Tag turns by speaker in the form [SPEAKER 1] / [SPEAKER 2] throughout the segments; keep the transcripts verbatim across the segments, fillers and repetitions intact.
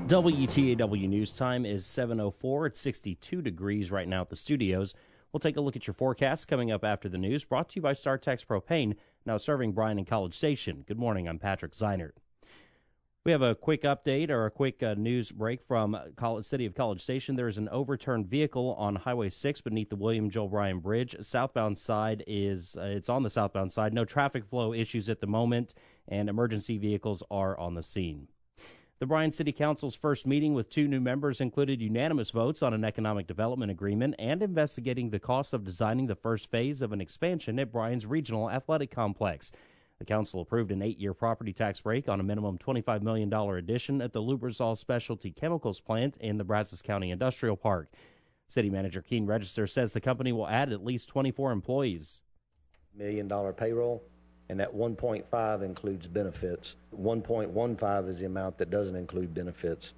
[SPEAKER 1] W T A W News Time is seven oh four. It's sixty-two degrees right now at the studios. We'll take a look at your forecast coming up after the news, brought to you by StarTex Propane, now serving Bryan and College Station. Good morning, I'm Patrick Zeinert. We have a quick update or a quick uh, news break from College, City of College Station. There is an overturned vehicle on Highway six beneath the William Joel Bryan Bridge. Southbound side is, uh, it's on the southbound side. No traffic flow issues at the moment, and emergency vehicles are on the scene. The Bryan City Council's first meeting with two new members included unanimous votes on an economic development agreement and investigating the cost of designing the first phase of an expansion at Bryan's Regional Athletic Complex. The council approved an eight-year property tax break on a minimum twenty-five million dollars addition at the Lubrizol Specialty Chemicals plant in the Brazos County Industrial Park. City Manager Keene Register says the company will add at least twenty-four employees.
[SPEAKER 2] Million dollar payroll. And that one point five includes benefits. one point one five is the amount that doesn't include benefits.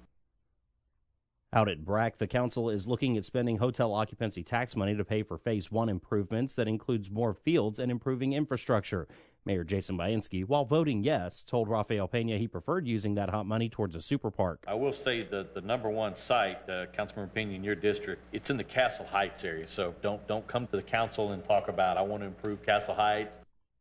[SPEAKER 1] Out at B R A C, the council is looking at spending hotel occupancy tax money to pay for Phase one improvements that includes more fields and improving infrastructure. Mayor Jason Bainski, while voting yes, told Rafael Pena he preferred using that hot money towards a super park.
[SPEAKER 3] I will say that the number one site, uh, Councilmember Pena, in your district, it's in the Castle Heights area. So don't, don't come to the council and talk about, I want to improve Castle Heights.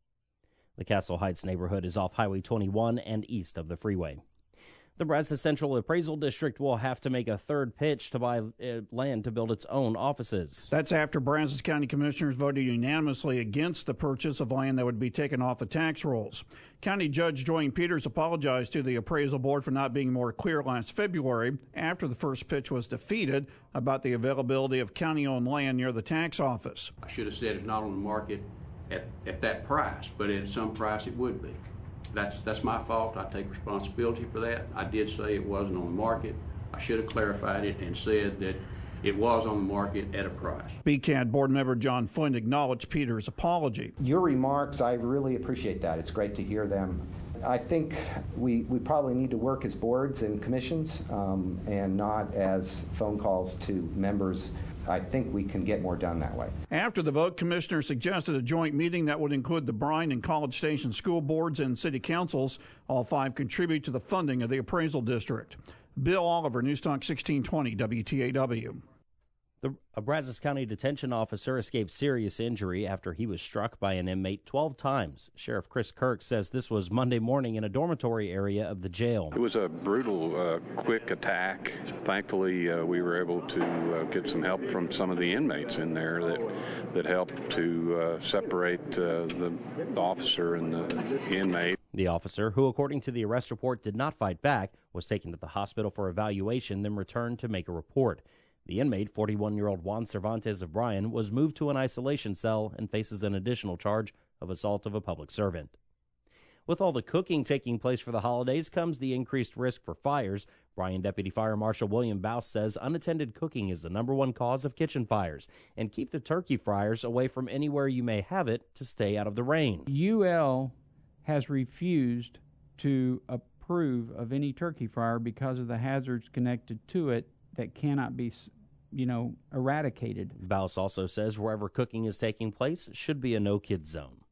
[SPEAKER 1] The Castle Heights neighborhood is off Highway twenty-one and east of the freeway. The Brazos Central Appraisal District will have to make a third pitch to buy uh, land to build its own offices.
[SPEAKER 4] That's after Brazos County Commissioners voted unanimously against the purchase of land that would be taken off the tax rolls. County Judge Joyne Peters apologized to the appraisal board for not being more clear last February after the first pitch was defeated about the availability of county-owned land near the tax office.
[SPEAKER 5] I should have said it's not on the market At, at that price, but at some price it would be. That's that's my fault. I take responsibility for that. I did say it wasn't on the market. I should have clarified it and said that it was on the market at a price.
[SPEAKER 4] B C A D board member John Flynn acknowledged Peter's apology.
[SPEAKER 6] Your remarks, I really appreciate that. It's great to hear them. I think we, we probably need to work as boards and commissions um, and not as phone calls to members. I think we can get more done that way.
[SPEAKER 4] After the vote, commissioners suggested a joint meeting that would include the Bryan and College Station school boards and city councils. All five contribute to the funding of the appraisal district. Bill Oliver, News Talk sixteen twenty W T A W.
[SPEAKER 1] The, a Brazos County detention officer escaped serious injury after he was struck by an inmate twelve times. Sheriff Chris Kirk says this was Monday morning in a dormitory area of the jail.
[SPEAKER 7] It was a brutal, uh, quick attack. Thankfully, uh, we were able to uh, get some help from some of the inmates in there that that helped to uh, separate uh, the, the officer and the inmate.
[SPEAKER 1] The officer, who according to the arrest report did not fight back, was taken to the hospital for evaluation, then returned to make a report. The inmate, forty-one-year-old Juan Cervantes of Bryan, was moved to an isolation cell and faces an additional charge of assault of a public servant. With all the cooking taking place for the holidays comes the increased risk for fires. Bryan Deputy Fire Marshal William Bouse says unattended cooking is the number one cause of kitchen fires, and keep the turkey fryers away from anywhere you may have it to stay out of the rain.
[SPEAKER 8] U L has refused to approve of any turkey fryer because of the hazards connected to it that cannot be, you know, eradicated.
[SPEAKER 1] Bouse also says wherever cooking is taking place should be a no-kid zone.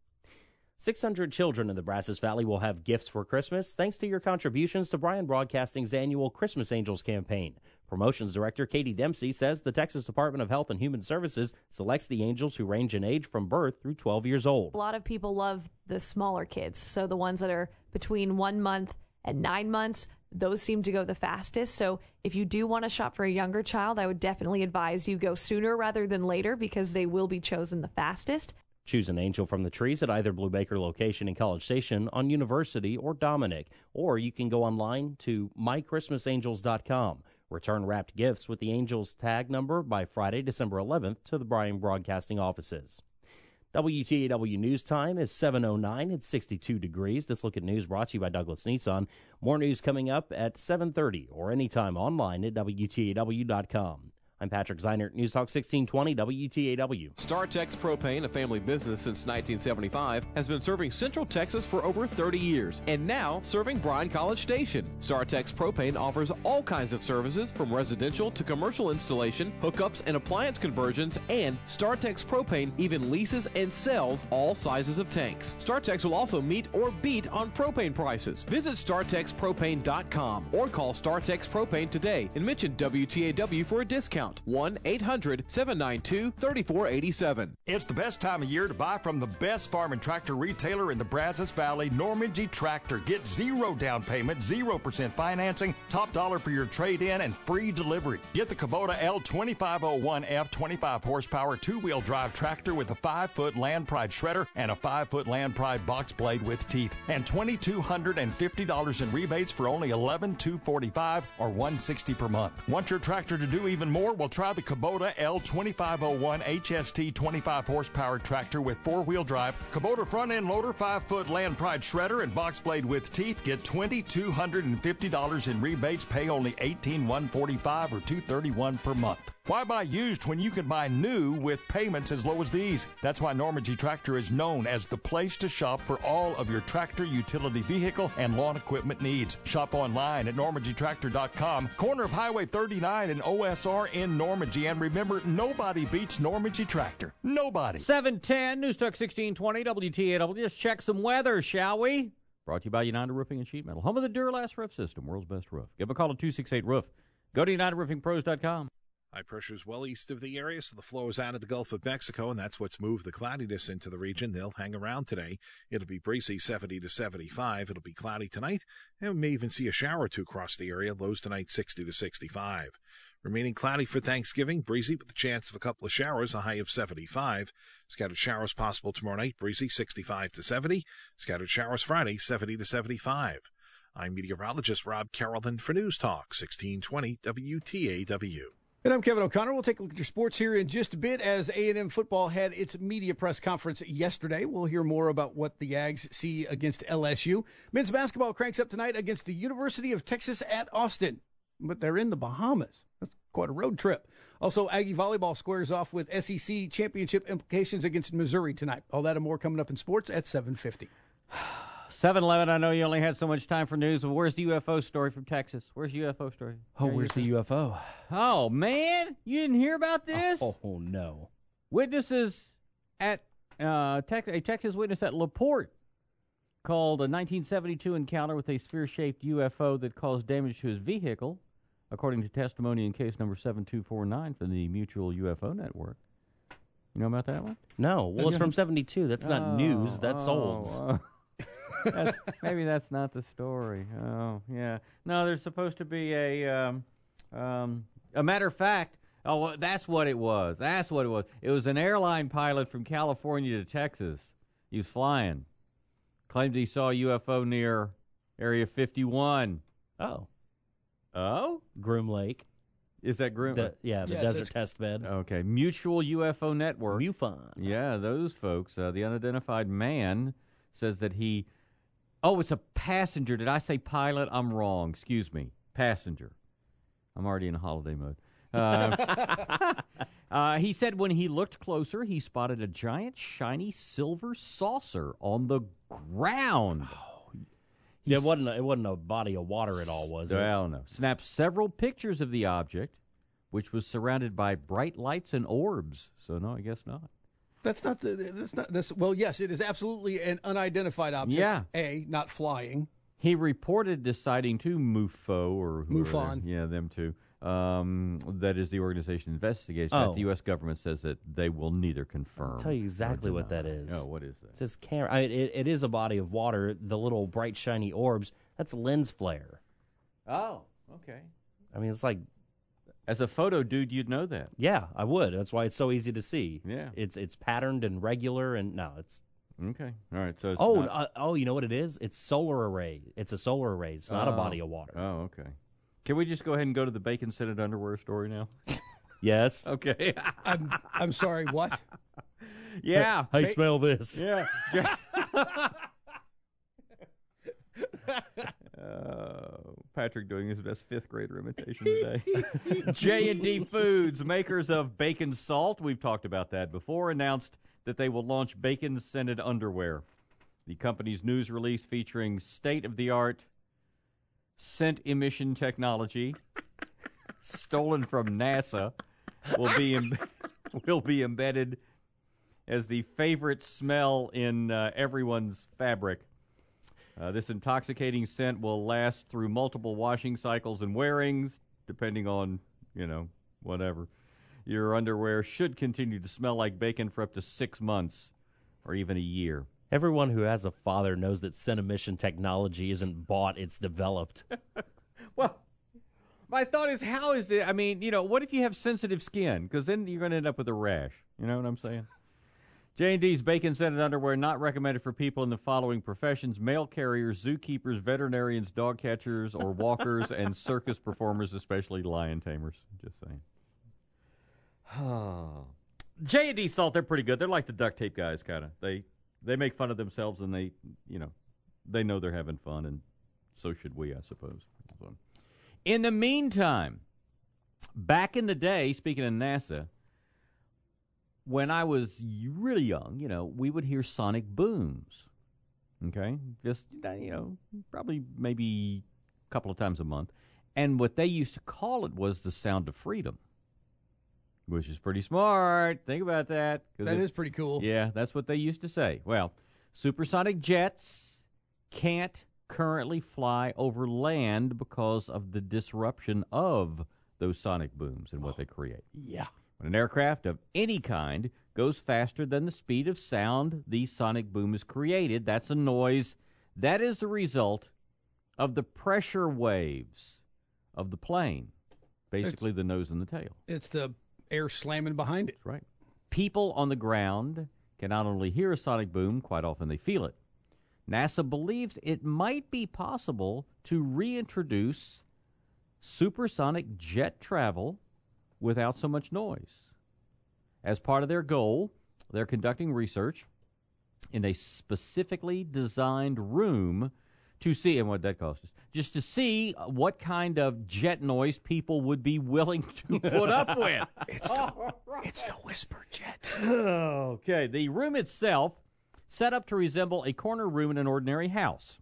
[SPEAKER 1] six hundred children in the Brazos Valley will have gifts for Christmas thanks to your contributions to Bryan Broadcasting's annual Christmas Angels campaign. Promotions Director Katie Dempsey says the Texas Department of Health and Human Services selects the angels who range in age from birth through twelve years old.
[SPEAKER 9] A lot of people love the smaller kids, so the ones that are between one month and nine months, those seem to go the fastest. So if you do want to shop for a younger child, I would definitely advise you go sooner rather than later because they will be chosen the fastest.
[SPEAKER 1] Choose an angel from the trees at either Blue Baker location in College Station, on University, or Dominic. Or you can go online to my christmas angels dot com. Return wrapped gifts with the Angels tag number by Friday, December eleventh to the Bryan Broadcasting offices. W T A W News Time is seven oh nine. It's sixty-two degrees. This Look at News brought to you by Douglas Nissan. More news coming up at seven thirty or anytime online at W T A W dot com. I'm Patrick Zeinert, News Talk sixteen twenty W T A W.
[SPEAKER 10] StarTex Propane, a family business since nineteen seventy-five, has been serving Central Texas for over thirty years and now serving Bryan College Station. StarTex Propane offers all kinds of services from residential to commercial installation, hookups and appliance conversions, and StarTex Propane even leases and sells all sizes of tanks. StarTex will also meet or beat on propane prices. Visit Star Tex Propane dot com or call StarTex Propane today and mention W T A W for a discount. one eight hundred seven nine two three four eight seven.
[SPEAKER 11] It's the best time of year to buy from the best farm and tractor retailer in the Brazos Valley, Normandy Tractor. Get zero down payment, zero percent financing, top dollar for your trade-in, and free delivery. Get the Kubota L twenty-five oh one F twenty-five horsepower two-wheel drive tractor with a five-foot Land Pride shredder and a five-foot Land Pride box blade with teeth. And two thousand two hundred fifty dollars in rebates for only eleven thousand two hundred forty-five dollars or one hundred sixty dollars per month. Want your tractor to do even more? Well, try the Kubota L twenty-five oh one H S T twenty-five horsepower tractor with four-wheel drive, Kubota front-end loader, five-foot Land Pride shredder, and box blade with teeth. Get two thousand two hundred fifty dollars in rebates. Pay only eighteen thousand one hundred forty-five dollars or two hundred thirty-one dollars per month. Why buy used when you can buy new with payments as low as these? That's why Normandy Tractor is known as the place to shop for all of your tractor, utility vehicle, and lawn equipment needs. Shop online at normandy tractor dot com, corner of Highway thirty-nine and O S R in Normandy. And remember, nobody beats Normandy Tractor. Nobody.
[SPEAKER 12] seven ten, News Talk sixteen twenty, W T A W. Just check some weather, shall we? Brought to you by United Roofing and Sheet Metal, home of the Duralast Roof System, world's best roof. Give them a call at two six eight roof. Go to united roofing pros dot com.
[SPEAKER 13] High pressure is well east of the area, so the flow is out of the Gulf of Mexico, and that's what's moved the cloudiness into the region. They'll hang around today. It'll be breezy, seventy to seventy-five. It'll be cloudy tonight, and we may even see a shower or two across the area. Lows tonight, sixty to sixty-five. Remaining cloudy for Thanksgiving, breezy with the chance of a couple of showers, a high of seventy-five. Scattered showers possible tomorrow night, breezy, sixty-five to seventy. Scattered showers Friday, seventy to seventy-five. I'm meteorologist Rob Carrollton for News Talk sixteen twenty W T A W.
[SPEAKER 14] And I'm Kevin O'Connor. We'll take a look at your sports here in just a bit as A and M football had its media press conference yesterday. We'll hear more about what the Aggies see against L S U. Men's basketball cranks up tonight against the University of Texas at Austin, but they're in the Bahamas. That's quite a road trip. Also, Aggie volleyball squares off with S E C championship implications against Missouri tonight. All that and more coming up in sports at seven fifty.
[SPEAKER 12] seven eleven, I know you only had so much time for news, but where's the U F O story from Texas? Where's the U F O story?
[SPEAKER 1] Oh, where's the U F O?
[SPEAKER 12] Oh, man. You didn't hear about this?
[SPEAKER 1] Oh, oh no.
[SPEAKER 12] Witnesses at, uh, Tex- a Texas witness at LaPorte called a nineteen seventy-two encounter with a sphere-shaped U F O that caused damage to his vehicle, according to testimony in case number seven two four nine from the Mutual U F O Network. You know about that one?
[SPEAKER 1] No. Well, it's from seventy-two. That's not
[SPEAKER 12] oh,
[SPEAKER 1] news. That's
[SPEAKER 12] oh,
[SPEAKER 1] old.
[SPEAKER 12] Oh. That's, maybe that's not the story. Oh, yeah. No, there's supposed to be a, um, um, a matter of fact, oh, that's what it was. That's what it was. It was an airline pilot from California to Texas. He was flying. Claimed he saw a U F O near Area fifty-one.
[SPEAKER 1] Oh.
[SPEAKER 12] Oh?
[SPEAKER 1] Groom Lake.
[SPEAKER 12] Is that Groom?
[SPEAKER 1] The, yeah, the
[SPEAKER 14] yes,
[SPEAKER 1] desert test bed.
[SPEAKER 12] Okay. Mutual U F O Network.
[SPEAKER 1] MUFON.
[SPEAKER 12] Yeah, those folks. Uh, the unidentified man says that he... Oh, it's a passenger. Did I say pilot? I'm wrong. Excuse me. Passenger. I'm already in holiday mode. Uh, uh, he said when he looked closer, he spotted a giant, shiny silver saucer on the ground.
[SPEAKER 1] Oh, yeah, it wasn't, a, it wasn't a body of water at all, was it?
[SPEAKER 12] Well, no. Snapped several pictures of the object, which was surrounded by bright lights and orbs. So, no, I guess not.
[SPEAKER 14] That's not the. That's not this. Well, yes, it is absolutely an unidentified object.
[SPEAKER 12] Yeah.
[SPEAKER 14] A, not flying.
[SPEAKER 12] He reported this sighting to MUFO or
[SPEAKER 14] MUFON.
[SPEAKER 12] Yeah, them too. Um, that is the organization investigates
[SPEAKER 1] oh.
[SPEAKER 12] that. The U S government says that they will neither confirm.
[SPEAKER 1] I'll tell you exactly what that is.
[SPEAKER 12] Oh, what is that?
[SPEAKER 1] It says camera. I mean, it, it is a body of water. The little bright shiny orbs. That's lens flare.
[SPEAKER 12] Oh, okay.
[SPEAKER 1] I mean, it's like.
[SPEAKER 12] As a photo dude, you'd know that.
[SPEAKER 1] Yeah, I would. That's why it's so easy to see.
[SPEAKER 12] Yeah.
[SPEAKER 1] It's it's patterned and regular, and no, it's...
[SPEAKER 12] Okay. All right. So it's
[SPEAKER 1] Oh,
[SPEAKER 12] not...
[SPEAKER 1] uh, oh, you know what it is? It's solar array. It's a solar array. It's not
[SPEAKER 12] oh.
[SPEAKER 1] a body of water.
[SPEAKER 12] Oh, okay. Can we just go ahead and go to the bacon-scented underwear story now?
[SPEAKER 1] Yes.
[SPEAKER 12] Okay.
[SPEAKER 14] I'm, I'm sorry, what?
[SPEAKER 12] Yeah.
[SPEAKER 1] Hey,
[SPEAKER 12] ba-
[SPEAKER 1] smell this.
[SPEAKER 12] Yeah. uh, Patrick doing his best fifth grader imitation today. J and D Foods, makers of bacon salt, we've talked about that before, announced that they will launch bacon-scented underwear. The company's news release featuring state-of-the-art scent emission technology stolen from NASA will be em- will be embedded as the favorite smell in uh, everyone's fabric. Uh, this intoxicating scent will last through multiple washing cycles and wearings, depending on, you know, whatever. Your underwear should continue to smell like bacon for up to six months or even a year.
[SPEAKER 1] Everyone who has a father knows that scent emission technology isn't bought, it's developed.
[SPEAKER 12] Well, my thought is, how is it? I mean, you know, what if you have sensitive skin? Because then you're going to end up with a rash. You know what I'm saying? J and D's bacon-scented underwear not recommended for people in the following professions: mail carriers, zookeepers, veterinarians, dog catchers, or walkers, and circus performers, especially lion tamers. Just saying. J and D salt, they're pretty good. They're like the duct tape guys, kind of. They they make fun of themselves, and they, you know, they know they're having fun, and so should we, I suppose. So. In the meantime, back in the day, speaking of NASA, when I was really young, you know, we would hear sonic booms, okay? Just, you know, probably maybe a couple of times a month. And what they used to call it was the sound of freedom, which is pretty smart. Think about that.
[SPEAKER 14] That it, is pretty cool.
[SPEAKER 12] Yeah, that's what they used to say. Well, supersonic jets can't currently fly over land because of the disruption of those sonic booms and what oh, they create.
[SPEAKER 1] Yeah.
[SPEAKER 12] When an aircraft of any kind goes faster than the speed of sound the sonic boom is created, that's a noise. That is the result of the pressure waves of the plane, basically it's, the nose and the tail.
[SPEAKER 14] It's the air slamming behind it.
[SPEAKER 12] That's right. People on the ground can not only hear a sonic boom, quite often they feel it. NASA believes it might be possible to reintroduce supersonic jet travel without so much noise. As part of their goal, they're conducting research in a specifically designed room to see, and what that cost us, just to see what kind of jet noise people would be willing to put up with.
[SPEAKER 14] It's the, it's the whisper jet.
[SPEAKER 12] Okay, the room itself set up to resemble a corner room in an ordinary house,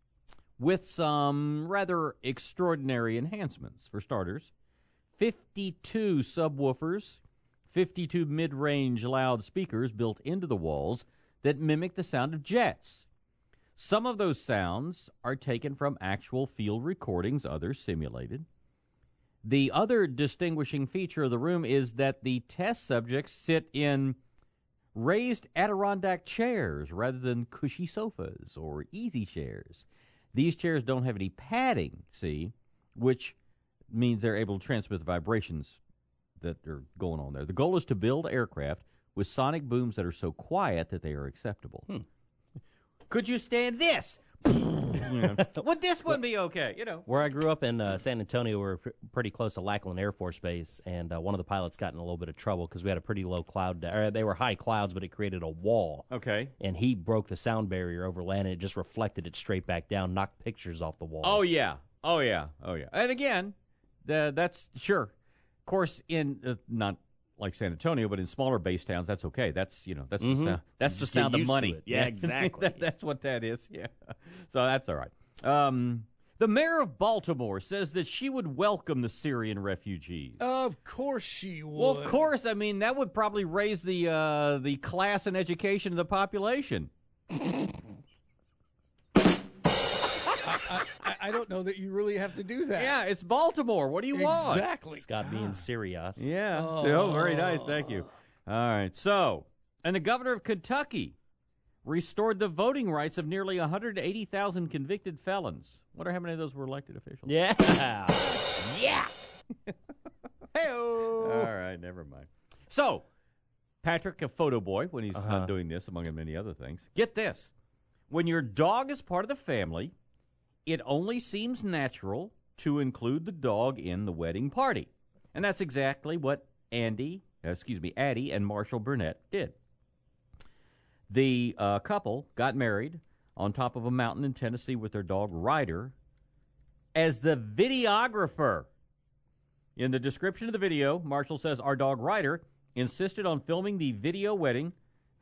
[SPEAKER 12] with some rather extraordinary enhancements. For starters, fifty-two subwoofers, fifty-two mid-range loudspeakers built into the walls that mimic the sound of jets. Some of those sounds are taken from actual field recordings, others simulated. The other distinguishing feature of the room is that the test subjects sit in raised Adirondack chairs rather than cushy sofas or easy chairs. These chairs don't have any padding, see, which means they're able to transmit the vibrations that are going on there. The goal is to build aircraft with sonic booms that are so quiet that they are acceptable. Hmm. Could you stand this? You know, would this one be okay? You know,
[SPEAKER 1] where I grew up in uh, San Antonio, we were pr- pretty close to Lackland Air Force Base, and uh, one of the pilots got in a little bit of trouble because we had a pretty low cloud. Or they were high clouds, but it created a wall.
[SPEAKER 12] Okay,
[SPEAKER 1] and he broke the sound barrier over land, and it just reflected it straight back down, knocked pictures off the wall.
[SPEAKER 12] Oh yeah, oh yeah, oh yeah. And again, the, that's sure. Of course, in uh, not like San Antonio, but in smaller base towns, that's okay. That's you know, that's mm-hmm. the sound. That's the sound of money.
[SPEAKER 1] Yeah, exactly.
[SPEAKER 12] that, that's what that is. Yeah, so that's all right. Um, the mayor of Baltimore says that she would welcome the Syrian refugees.
[SPEAKER 14] Of course she would.
[SPEAKER 12] Well, of course. I mean, that would probably raise the uh, the class and education of the population.
[SPEAKER 14] I, I, I don't know that you really have to do that.
[SPEAKER 12] Yeah, it's Baltimore. What do you want?
[SPEAKER 14] Exactly.
[SPEAKER 1] Scott being serious.
[SPEAKER 12] Yeah.
[SPEAKER 14] Oh.
[SPEAKER 12] oh, very nice. Thank you. All right. So, and the governor of Kentucky restored the voting rights of nearly one hundred eighty thousand convicted felons. Wonder how many of those were elected officials.
[SPEAKER 1] Yeah.
[SPEAKER 12] yeah.
[SPEAKER 14] Hey-o.
[SPEAKER 12] All right. Never mind. So, Patrick, a photo boy, when he's
[SPEAKER 1] uh-huh.
[SPEAKER 12] not doing this, among many other things, get this. When your dog is part of the family, it only seems natural to include the dog in the wedding party. And that's exactly what Andy, uh, excuse me, Addie and Marshall Burnett did. The uh, couple got married on top of a mountain in Tennessee with their dog Ryder as the videographer. In the description of the video, Marshall says our dog Ryder insisted on filming the video wedding.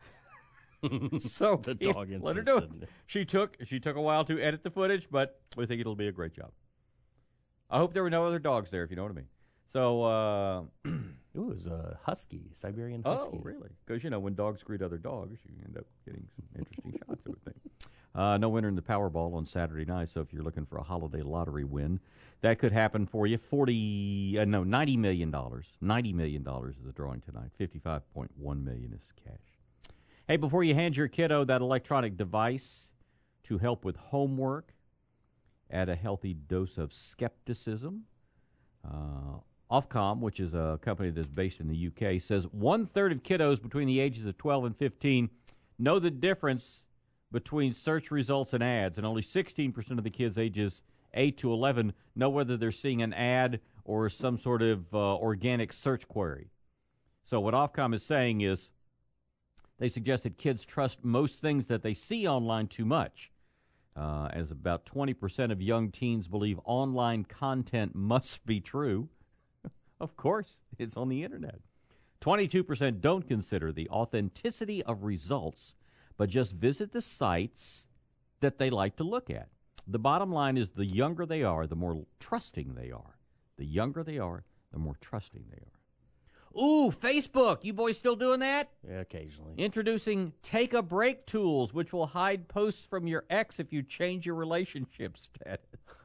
[SPEAKER 12] So
[SPEAKER 1] the dog
[SPEAKER 12] let her do it.
[SPEAKER 1] insisted.
[SPEAKER 12] She took she took a while to edit the footage, but we think it'll be a great job. I hope there were no other dogs there, if you know what I mean. So, uh,
[SPEAKER 1] Ooh, it was a husky, Siberian husky.
[SPEAKER 12] oh, really? Because, you know, when dogs greet other dogs, you end up getting some interesting shots, I would think. Uh, no winner in the Powerball on Saturday night, so if you're looking for a holiday lottery win, that could happen for you. Forty, uh, no, ninety million dollars. Ninety million dollars is the drawing tonight. Fifty-five point one million is cash. Hey, before you hand your kiddo that electronic device to help with homework, add a healthy dose of skepticism. Uh, Ofcom, which is a company that's based in the U K, says one-third of kiddos between the ages of twelve and fifteen know the difference between search results and ads, and only sixteen percent of the kids ages eight to eleven know whether they're seeing an ad or some sort of uh, organic search query. So what Ofcom is saying is they suggest that kids trust most things that they see online too much, uh, as about twenty percent of young teens believe online content must be true. Of course, it's on the internet. twenty-two percent don't consider the authenticity of results, but just visit the sites that they like to look at. The bottom line is the younger they are, the more trusting they are. The younger they are, the more trusting they are. Ooh, Facebook. You boys still doing that?
[SPEAKER 1] Yeah, occasionally.
[SPEAKER 12] Introducing Take a Break tools, which will hide posts from your ex if you change your relationship status.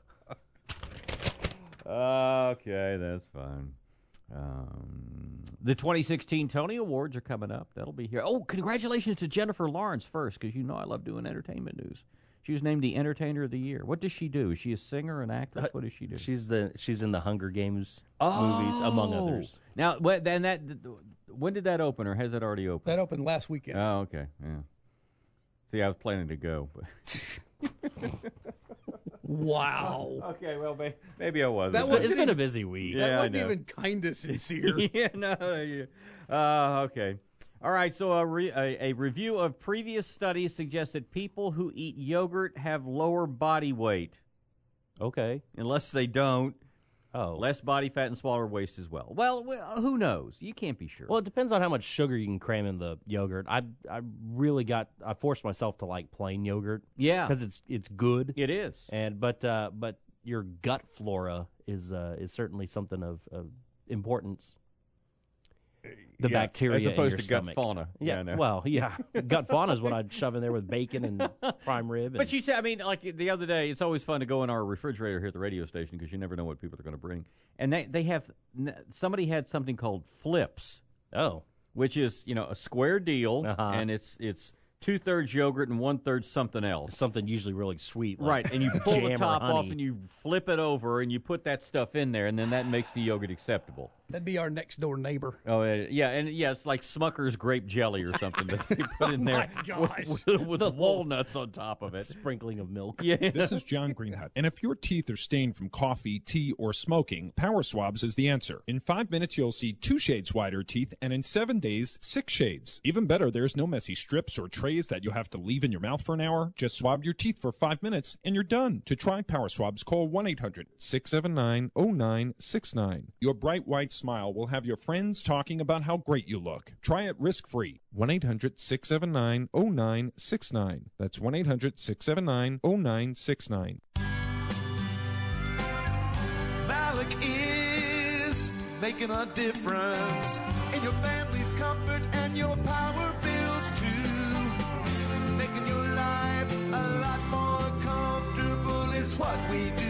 [SPEAKER 12] Okay, that's fine. Um, the twenty sixteen Tony Awards are coming up. That'll be here. Oh, congratulations to Jennifer Lawrence first, because you know I love doing entertainment news. She was named the Entertainer of the Year. What does she do? Is she a singer, an actress? What does she do?
[SPEAKER 1] She's the she's in the Hunger Games
[SPEAKER 12] Oh.
[SPEAKER 1] movies, among others.
[SPEAKER 12] Now, what, then that when did that open, or has that already opened?
[SPEAKER 14] That opened last weekend.
[SPEAKER 12] Oh, okay. Yeah. See, I was planning to go, but.
[SPEAKER 14] Wow.
[SPEAKER 12] Okay, well, may, maybe I was.
[SPEAKER 14] That
[SPEAKER 12] It's
[SPEAKER 14] wasn't
[SPEAKER 1] It's been
[SPEAKER 14] even-
[SPEAKER 1] a busy week.
[SPEAKER 14] That
[SPEAKER 12] Yeah, I
[SPEAKER 14] wasn't
[SPEAKER 12] know.
[SPEAKER 14] even kind of sincere.
[SPEAKER 12] yeah, no. Yeah. Uh, okay. All right, so a, re- a, a review of previous studies suggests that people who eat yogurt have lower body weight.
[SPEAKER 1] Okay.
[SPEAKER 12] Unless they don't.
[SPEAKER 1] Oh.
[SPEAKER 12] Less body fat and smaller waist as well. Well, well, who knows? You can't be sure.
[SPEAKER 1] Well, it depends on how much sugar you can cram in the yogurt. I I really got I forced myself to like plain yogurt.
[SPEAKER 12] Yeah.
[SPEAKER 1] because it's it's good.
[SPEAKER 12] It is.
[SPEAKER 1] And but uh, but your gut flora is uh, is certainly something of, of importance. The
[SPEAKER 12] Yeah,
[SPEAKER 1] bacteria
[SPEAKER 12] as opposed
[SPEAKER 1] in your
[SPEAKER 12] to
[SPEAKER 1] stomach.
[SPEAKER 12] gut fauna.
[SPEAKER 1] Yeah,
[SPEAKER 12] Yeah, I know.
[SPEAKER 1] well, yeah, gut fauna is what I'd shove in there with bacon and prime rib. And,
[SPEAKER 12] But you say, I mean, like the other day, it's always fun to go in our refrigerator here at the radio station because you never know what people are going to bring. And they, they have, somebody had something called flips.
[SPEAKER 1] Oh.
[SPEAKER 12] Which is, you know, a square deal,
[SPEAKER 1] Uh-huh.
[SPEAKER 12] and it's it's two-thirds yogurt and one-third something else.
[SPEAKER 1] Something usually really sweet. Like
[SPEAKER 12] Right, and you pull the
[SPEAKER 1] jam or
[SPEAKER 12] top off
[SPEAKER 1] honey.
[SPEAKER 12] and you flip it over and you put that stuff in there, and then that makes the yogurt acceptable.
[SPEAKER 14] That'd be our next door neighbor.
[SPEAKER 12] Oh, uh, yeah, and yeah, it's like Smucker's grape jelly or something that they put in there
[SPEAKER 14] my gosh.
[SPEAKER 12] with, with, with the walnuts on top of it.
[SPEAKER 1] Sprinkling of milk.
[SPEAKER 12] Yeah.
[SPEAKER 15] This is John Greenhut. And if your teeth are stained from coffee, tea, or smoking, Power Swabs is the answer. In five minutes, you'll see two shades whiter teeth, and in seven days, six shades. Even better, there's no messy strips or trays that you'll have to leave in your mouth for an hour. Just swab your teeth for five minutes, and you're done. To try Power Swabs, call one eight hundred six seven nine oh nine six nine. Your bright white smile will have your friends talking about how great you look. Try it risk-free. one eight hundred six seven nine oh nine six nine. That's one eight hundred six seven nine oh nine six nine.
[SPEAKER 16] Malik is making a difference in your family's comfort and your power bills too. Making your life a lot more comfortable is what we do.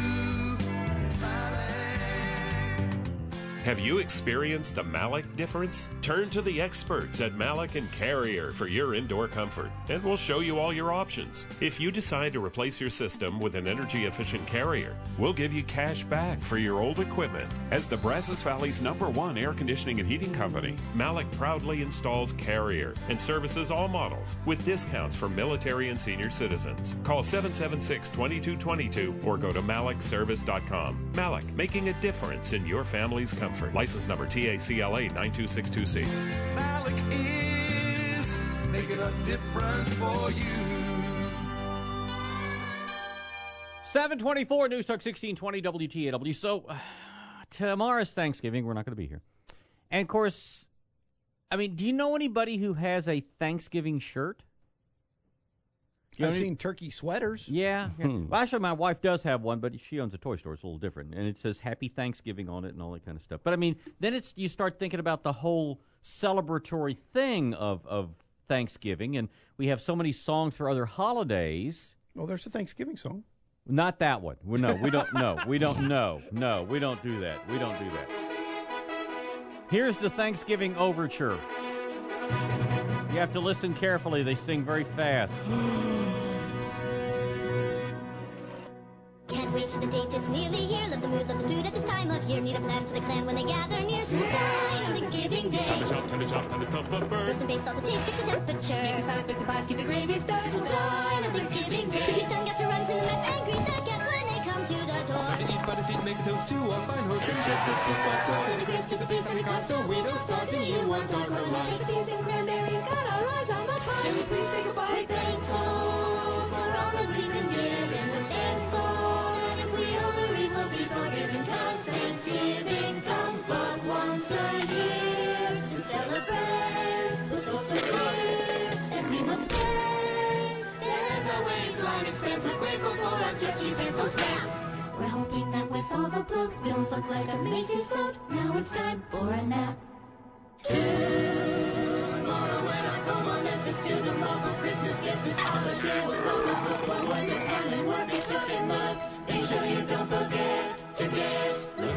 [SPEAKER 17] Have you experienced a Malik difference? Turn to the experts at Malik and Carrier for your indoor comfort, and we'll show you all your options. If you decide to replace your system with an energy-efficient Carrier, we'll give you cash back for your old equipment.
[SPEAKER 18] As the Brazos Valley's number one air conditioning and heating company,
[SPEAKER 17] Malik proudly installs Carrier and services all models with discounts for military and senior citizens. Call seven seven six, two two two two or go to malik service dot com. Malik, making a difference in your family's comfort. License number T A C L A nine two six two C.
[SPEAKER 16] Malik is making a difference for you.
[SPEAKER 12] seven twenty-four, News Talk sixteen twenty W T A W. So, uh, tomorrow's Thanksgiving. We're not going to be here. And, of course, I mean, do you know anybody who has a Thanksgiving shirt? You
[SPEAKER 14] I've
[SPEAKER 12] know
[SPEAKER 14] seen
[SPEAKER 12] any-
[SPEAKER 14] turkey sweaters.
[SPEAKER 12] Yeah. yeah. Well, actually, my wife does have one, but she owns a toy store. It's a little different. And it says Happy Thanksgiving on it and all that kind of stuff. But, I mean, then it's you start thinking about the whole celebratory thing of, of Thanksgiving. And we have so many songs for other holidays.
[SPEAKER 14] Well, there's a Thanksgiving song.
[SPEAKER 12] Not that one. Well, no, we don't know. We don't know. No, we don't do that. We don't do that. Here's the Thanksgiving overture. You have to listen carefully. They sing very fast.
[SPEAKER 19] Can't wait for the date, it's nearly here. Love the mood, love the food at this time of year. Need a plan for the clan when they gather near. So we'll die on Thanksgiving Day.
[SPEAKER 16] Time to chop, time to chop, time to stuff a bird.
[SPEAKER 19] Roast and baked salted eggs, check the temperature. Make the salads, make the pies, keep the gravy stirred. So we'll die on Thanksgiving Day. Turkey's done, got to run from the mess and greet the guests when they come to the door.
[SPEAKER 16] Time to eat by the seat, make a toast to our fine host. Finish it with football score.
[SPEAKER 19] So the grits, keep the beast on the cob, so we don't starve. Do you want dark or light? Beans and cranberries, got our eyes on the pie. Can we please take a bite? Thankful for all that we've been given. We're thankful that if we overeat, we'll be forgiven. 'Cause Thanksgiving comes but once a year. To celebrate with those so dear, and we must stay. There's always line expense. We're grateful for our stretchy pencil snap. We're hoping that with all the bloat, we don't look like a Macy's float. Now it's time for a nap. Tomorrow when I come on message to the mobile Christmas gifts, this holiday was all the football. When the time and work is stuck in luck, be sure you don't forget to guess the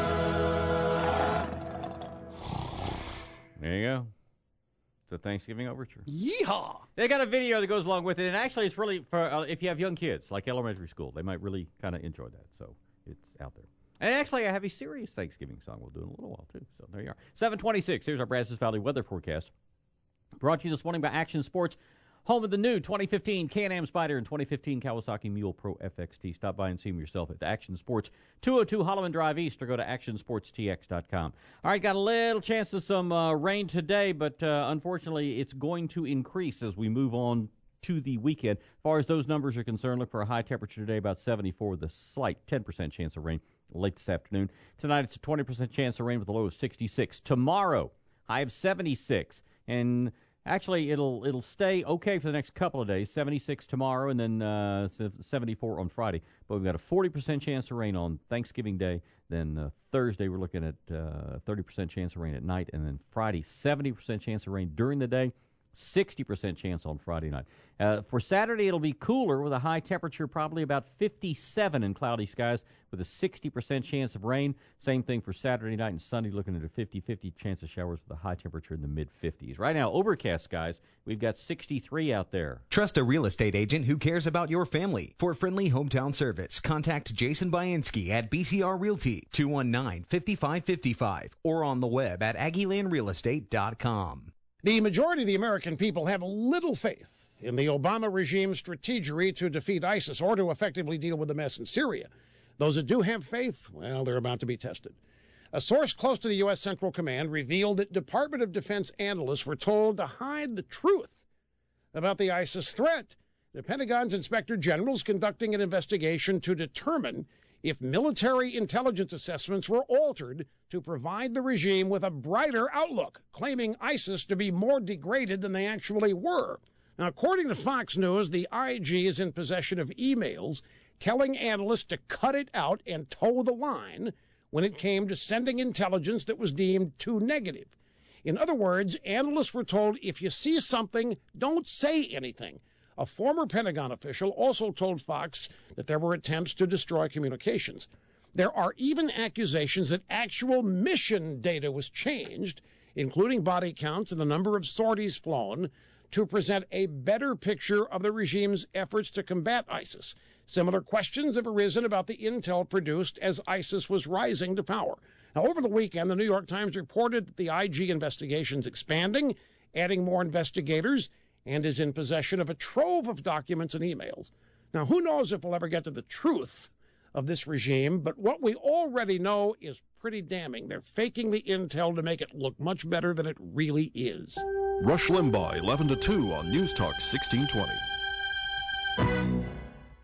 [SPEAKER 19] code.
[SPEAKER 12] There you go. It's a Thanksgiving overture.
[SPEAKER 14] Yeehaw!
[SPEAKER 12] They got a video that goes along with it, and actually it's really, for uh, if you have young kids, like elementary school, they might really kind of enjoy that, so it's out there. And actually, I have a serious Thanksgiving song we'll do in a little while, too, so there you are. seven twenty-six, here's our Brazos Valley weather forecast. Brought to you this morning by Action Sports, home of the new twenty fifteen Can-Am Spyder and twenty fifteen Kawasaki Mule Pro F X T. Stop by and see them yourself at Action Sports, two oh two Holloman Drive East, or go to action sports t x dot com. All right, got a little chance of some uh, rain today, but uh, unfortunately it's going to increase as we move on to the weekend. As far as those numbers are concerned, look for a high temperature today, about seventy-four, with a slight ten percent chance of rain late this afternoon. Tonight it's a twenty percent chance of rain with a low of sixty-six. Tomorrow, high of seventy-six. And actually, it'll it'll stay okay for the next couple of days. seventy-six tomorrow, and then uh, seventy-four on Friday. But we've got a forty percent chance of rain on Thanksgiving Day. Then uh, Thursday, we're looking at uh, thirty percent chance of rain at night. And then Friday, seventy percent chance of rain during the day. sixty percent chance on Friday night. Uh, for Saturday, it'll be cooler with a high temperature, probably about fifty-seven in cloudy skies with a sixty percent chance of rain. Same thing for Saturday night and Sunday, looking at a fifty-fifty chance of showers with a high temperature in the mid-fifties. Right now, overcast skies, we've got sixty-three out there.
[SPEAKER 20] Trust a real estate agent who cares about your family. For friendly hometown service, contact Jason Bainski at B C R Realty, two one nine, five five five five, or on the web at aggie land real estate dot com.
[SPEAKER 21] The majority of the American people have little faith in the Obama regime's strategy to defeat ISIS or to effectively deal with the mess in Syria. Those that do have faith, well, they're about to be tested. A source close to the U S Central Command revealed that Department of Defense analysts were told to hide the truth about the ISIS threat. The Pentagon's Inspector General is conducting an investigation to determine if military intelligence assessments were altered to provide the regime with a brighter outlook, claiming ISIS to be more degraded than they actually were. Now, according to Fox News, the I G is in possession of emails telling analysts to cut it out and toe the line when it came to sending intelligence that was deemed too negative. In other words, analysts were told, if you see something, don't say anything. A former Pentagon official also told Fox that there were attempts to destroy communications. There are even accusations that actual mission data was changed, including body counts and the number of sorties flown, to present a better picture of the regime's efforts to combat ISIS. Similar questions have arisen about the intel produced as ISIS was rising to power. Now, over the weekend, the New York Times reported that the I G investigation's expanding, adding more investigators, and is in possession of a trove of documents and emails. Now, who knows if we'll ever get to the truth of this regime, but what we already know is pretty damning. They're faking the intel to make it look much better than it really is.
[SPEAKER 22] Rush Limbaugh, eleven to two on News Talk sixteen twenty.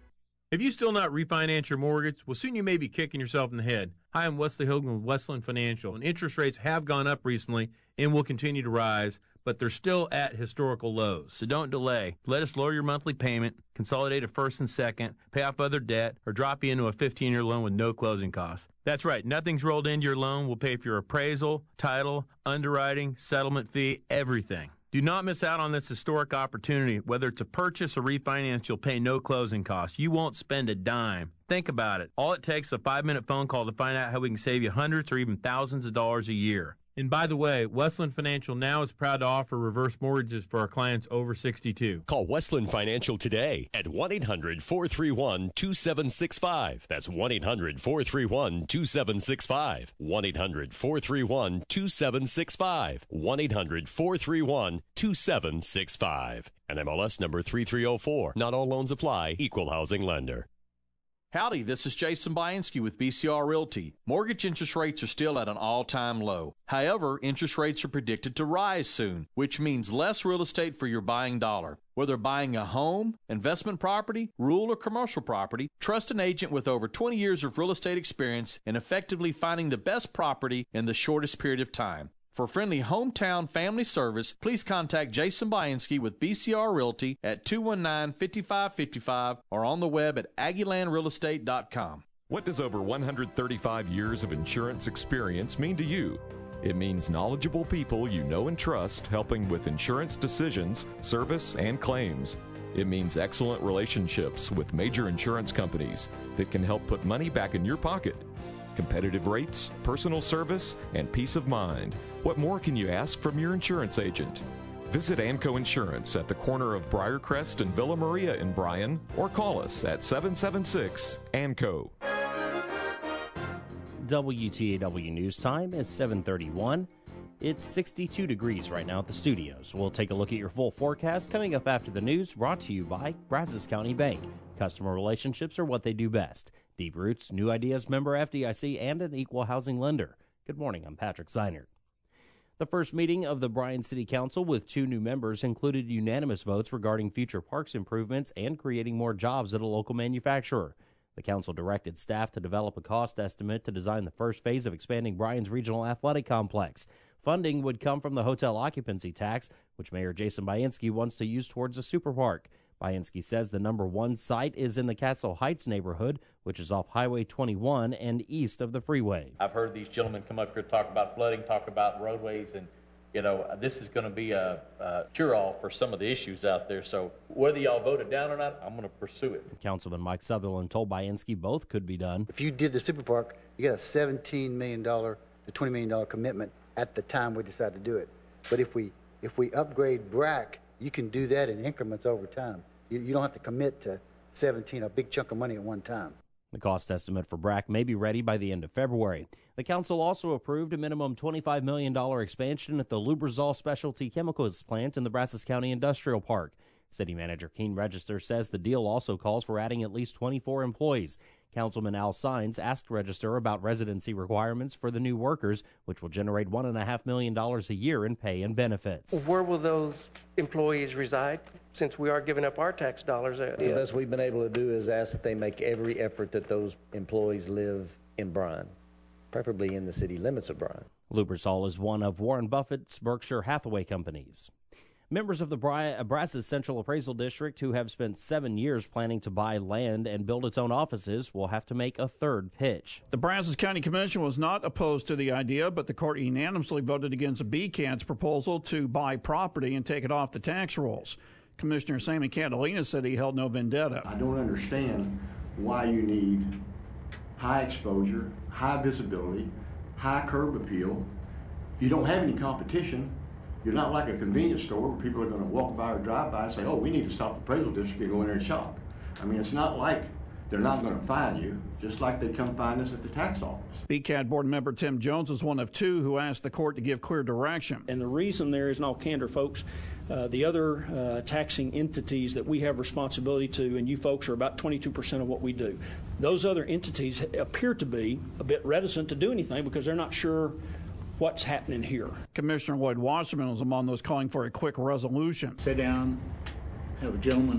[SPEAKER 2] If you still not refinance your mortgage, well, soon you may be kicking yourself in the head. Hi, I'm Wesley Hogan with Westland Financial, and interest rates have gone up recently and will continue to rise, but they're still at historical lows. So don't delay. Let us lower your monthly payment, consolidate a first and second, pay off other debt, or drop you into a fifteen-year loan with no closing costs. That's right. Nothing's rolled into your loan. We'll pay for your appraisal, title, underwriting, settlement fee, everything. Do not miss out on this historic opportunity. Whether it's a purchase or refinance, you'll pay no closing costs. You won't spend a dime. Think about it. All it takes is a five-minute phone call to find out how we can save you hundreds or even thousands of dollars a year. And by the way, Westland Financial now is proud to offer reverse mortgages for our clients over sixty-two.
[SPEAKER 22] Call Westland Financial today at one eight hundred four three one two seven six five. That's one eight hundred four three one two seven six five. one eight hundred four three one two seven six five. one eight hundred four three one two seven six five. And M L S number three three zero four. Not all loans apply. Equal housing lender.
[SPEAKER 10] Howdy, this is Jason Bianski with B C R Realty. Mortgage interest rates are still at an all-time low. However, interest rates are predicted to rise soon, which means less real estate for your buying dollar. Whether buying a home, investment property, rural or commercial property, trust an agent with over twenty years of real estate experience in effectively finding the best property in the shortest period of time. For friendly hometown family service, please contact Jason Bianski with B C R Realty at two one nine, five five five five or on the web at Aggie Land Real Estate dot com.
[SPEAKER 15] What does over one hundred thirty-five years of insurance experience mean to you? It means knowledgeable people you know and trust helping with insurance decisions, service, and claims. It means excellent relationships with major insurance companies that can help put money back in your pocket. Competitive rates, personal service, and peace of mind. What more can you ask from your insurance agent? Visit Anco Insurance at the corner of Briarcrest and Villa Maria in Bryan, or call us at seven seven six A N C O.
[SPEAKER 1] W T A W News Time is seven thirty-one. It's sixty-two degrees right now at the studios. We'll take a look at your full forecast coming up after the news, brought to you by Brazos County Bank. Customer relationships are what they do best. Deep roots, new ideas, member F D I C, and an equal housing lender. Good morning, I'm Patrick Zeinert. The first meeting of the Bryan City Council with two new members included unanimous votes regarding future parks improvements and creating more jobs at a local manufacturer. The council directed staff to develop a cost estimate to design the first phase of expanding Bryan's regional athletic complex. Funding would come from the hotel occupancy tax, which Mayor Jason Bianski wants to use towards a super park. Bianski says the number one site is in the Castle Heights neighborhood, which is off Highway twenty-one and east of the freeway.
[SPEAKER 3] I've heard these gentlemen come up here talk about flooding, talk about roadways, and, you know, this is going to be a, a cure-all for some of the issues out there. So whether y'all voted down or not, I'm going to pursue it.
[SPEAKER 1] Councilman Mike Sutherland told Bianski both could be done.
[SPEAKER 23] If you did the super park, you got a seventeen million dollars to twenty million dollars commitment at the time we decide to do it. But if we if we upgrade B R A C, you can do that in increments over time. You, you don't have to commit to seventeen, a big chunk of money at one time.
[SPEAKER 1] The cost estimate for B R A C may be ready by the end of February. The council also approved a minimum twenty-five million dollars expansion at the Lubrizol Specialty Chemicals plant in the Brazos County Industrial Park. City Manager Keene Register says the deal also calls for adding at least twenty-four employees. Councilman Al Sines asked Register about residency requirements for the new workers, which will generate one point five million dollars a year in pay and benefits.
[SPEAKER 24] Where will those employees reside, since we are giving up our tax dollars?
[SPEAKER 25] The best we've been able to do is ask that they make every effort that those employees live in Bryan, preferably in the city limits of Bryan.
[SPEAKER 1] Lubrizol is one of Warren Buffett's Berkshire Hathaway companies. Members of the Brazos Central Appraisal District who have spent seven years planning to buy land and build its own offices will have to make a third pitch.
[SPEAKER 4] The Brazos County Commission was not opposed to the idea, but the court unanimously voted against B C A D's proposal to buy property and take it off the tax rolls. Commissioner Sammy Catalina said he held no vendetta.
[SPEAKER 26] I don't understand why you need high exposure, high visibility, high curb appeal. You don't have any competition. You're not like a convenience store where people are going to walk by or drive by and say, oh, we need to stop the appraisal district and go in there and shop. I mean, it's not like they're not going to find you, just like they come find us at the tax office.
[SPEAKER 4] B C A D board member Tim Jones is one of two who asked the court to give clear direction.
[SPEAKER 27] And the reason there is, in all candor, folks, uh, the other uh, taxing entities that we have responsibility to, and you folks are about twenty-two percent of what we do, those other entities appear to be a bit reticent to do anything because they're not sure what's happening here.
[SPEAKER 4] Commissioner Lloyd Wasserman was among those calling for a quick resolution.
[SPEAKER 28] Sit down, have a gentleman's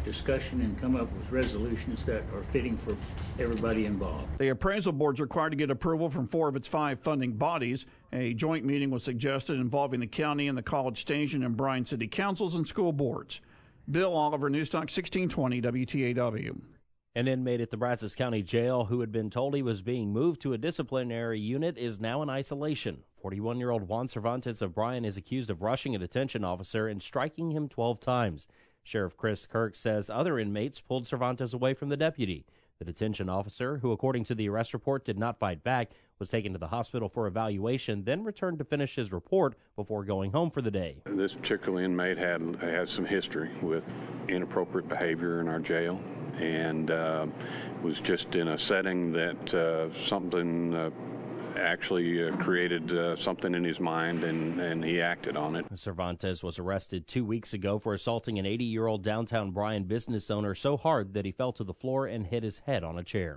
[SPEAKER 5] discussion and come up with resolutions that are fitting for everybody involved.
[SPEAKER 4] The appraisal board is required to get approval from four of its five funding bodies. A joint meeting was suggested involving the county and the College Station and Bryan City Councils and school boards. Bill Oliver, News Talk sixteen twenty W T A W.
[SPEAKER 1] An inmate at the Brazos County Jail who had been told he was being moved to a disciplinary unit is now in isolation. forty-one-year-old Juan Cervantes of Bryan is accused of rushing a detention officer and striking him twelve times. Sheriff Chris Kirk says other inmates pulled Cervantes away from the deputy. The detention officer, who according to the arrest report did not fight back, was taken to the hospital for evaluation, then returned to finish his report before going home for the day.
[SPEAKER 6] This particular inmate had, had some history with inappropriate behavior in our jail, and uh, was just in a setting that uh, something uh, actually uh, created uh, something in his mind, and, and he acted on it.
[SPEAKER 1] Cervantes was arrested two weeks ago for assaulting an eighty-year-old downtown Bryan business owner so hard that he fell to the floor and hit his head on a chair.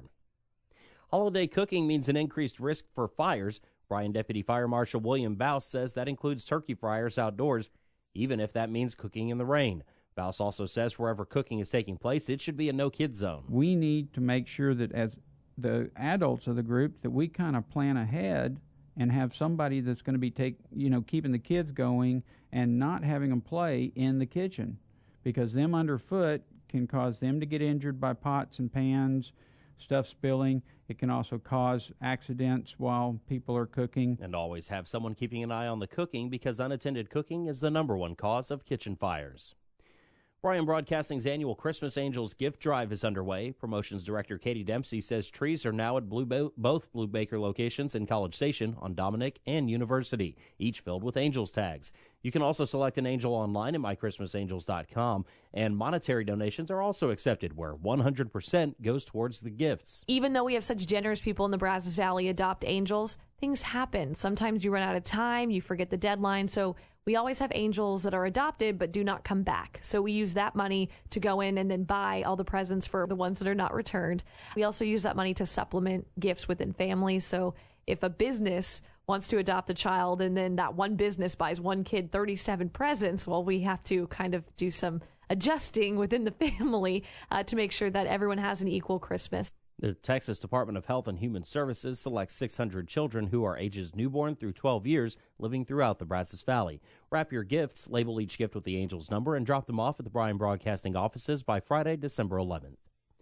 [SPEAKER 1] Holiday cooking means an increased risk for fires. Bryan Deputy Fire Marshal William Bouse says that includes turkey fryers outdoors, even if that means cooking in the rain. Bouse also says wherever cooking is taking place, it should be a no-kid zone.
[SPEAKER 7] We need to make sure that as the adults of the group that we kind of plan ahead and have somebody that's going to be take you know keeping the kids going and not having them play in the kitchen, because them underfoot can cause them to get injured by pots and pans, stuff spilling. It can also cause accidents while people are cooking.
[SPEAKER 1] And always have someone keeping an eye on the cooking, because unattended cooking is the number one cause of kitchen fires. Bryan Broadcasting's annual Christmas Angels gift drive is underway. Promotions Director Katie Dempsey says trees are now at Blue Bo- both Blue Baker locations in College Station, on Dominic, and University, each filled with Angels tags. You can also select an angel online at my christmas angels dot com, and monetary donations are also accepted, where one hundred percent goes towards the gifts.
[SPEAKER 8] Even though we have such generous people in the Brazos Valley adopt angels, things happen. Sometimes you run out of time, you forget the deadline, so we always have angels that are adopted but do not come back. So we use that money to go in and then buy all the presents for the ones that are not returned. We also use that money to supplement gifts within families. So if a business wants to adopt a child and then that one business buys one kid thirty-seven presents, well, we have to kind of do some adjusting within the family uh, to make sure that everyone has an equal Christmas.
[SPEAKER 1] The Texas Department of Health and Human Services selects six hundred children who are ages newborn through twelve years living throughout the Brazos Valley. Wrap your gifts, label each gift with the Angels number, and drop them off at the Bryan Broadcasting offices by Friday, December eleventh.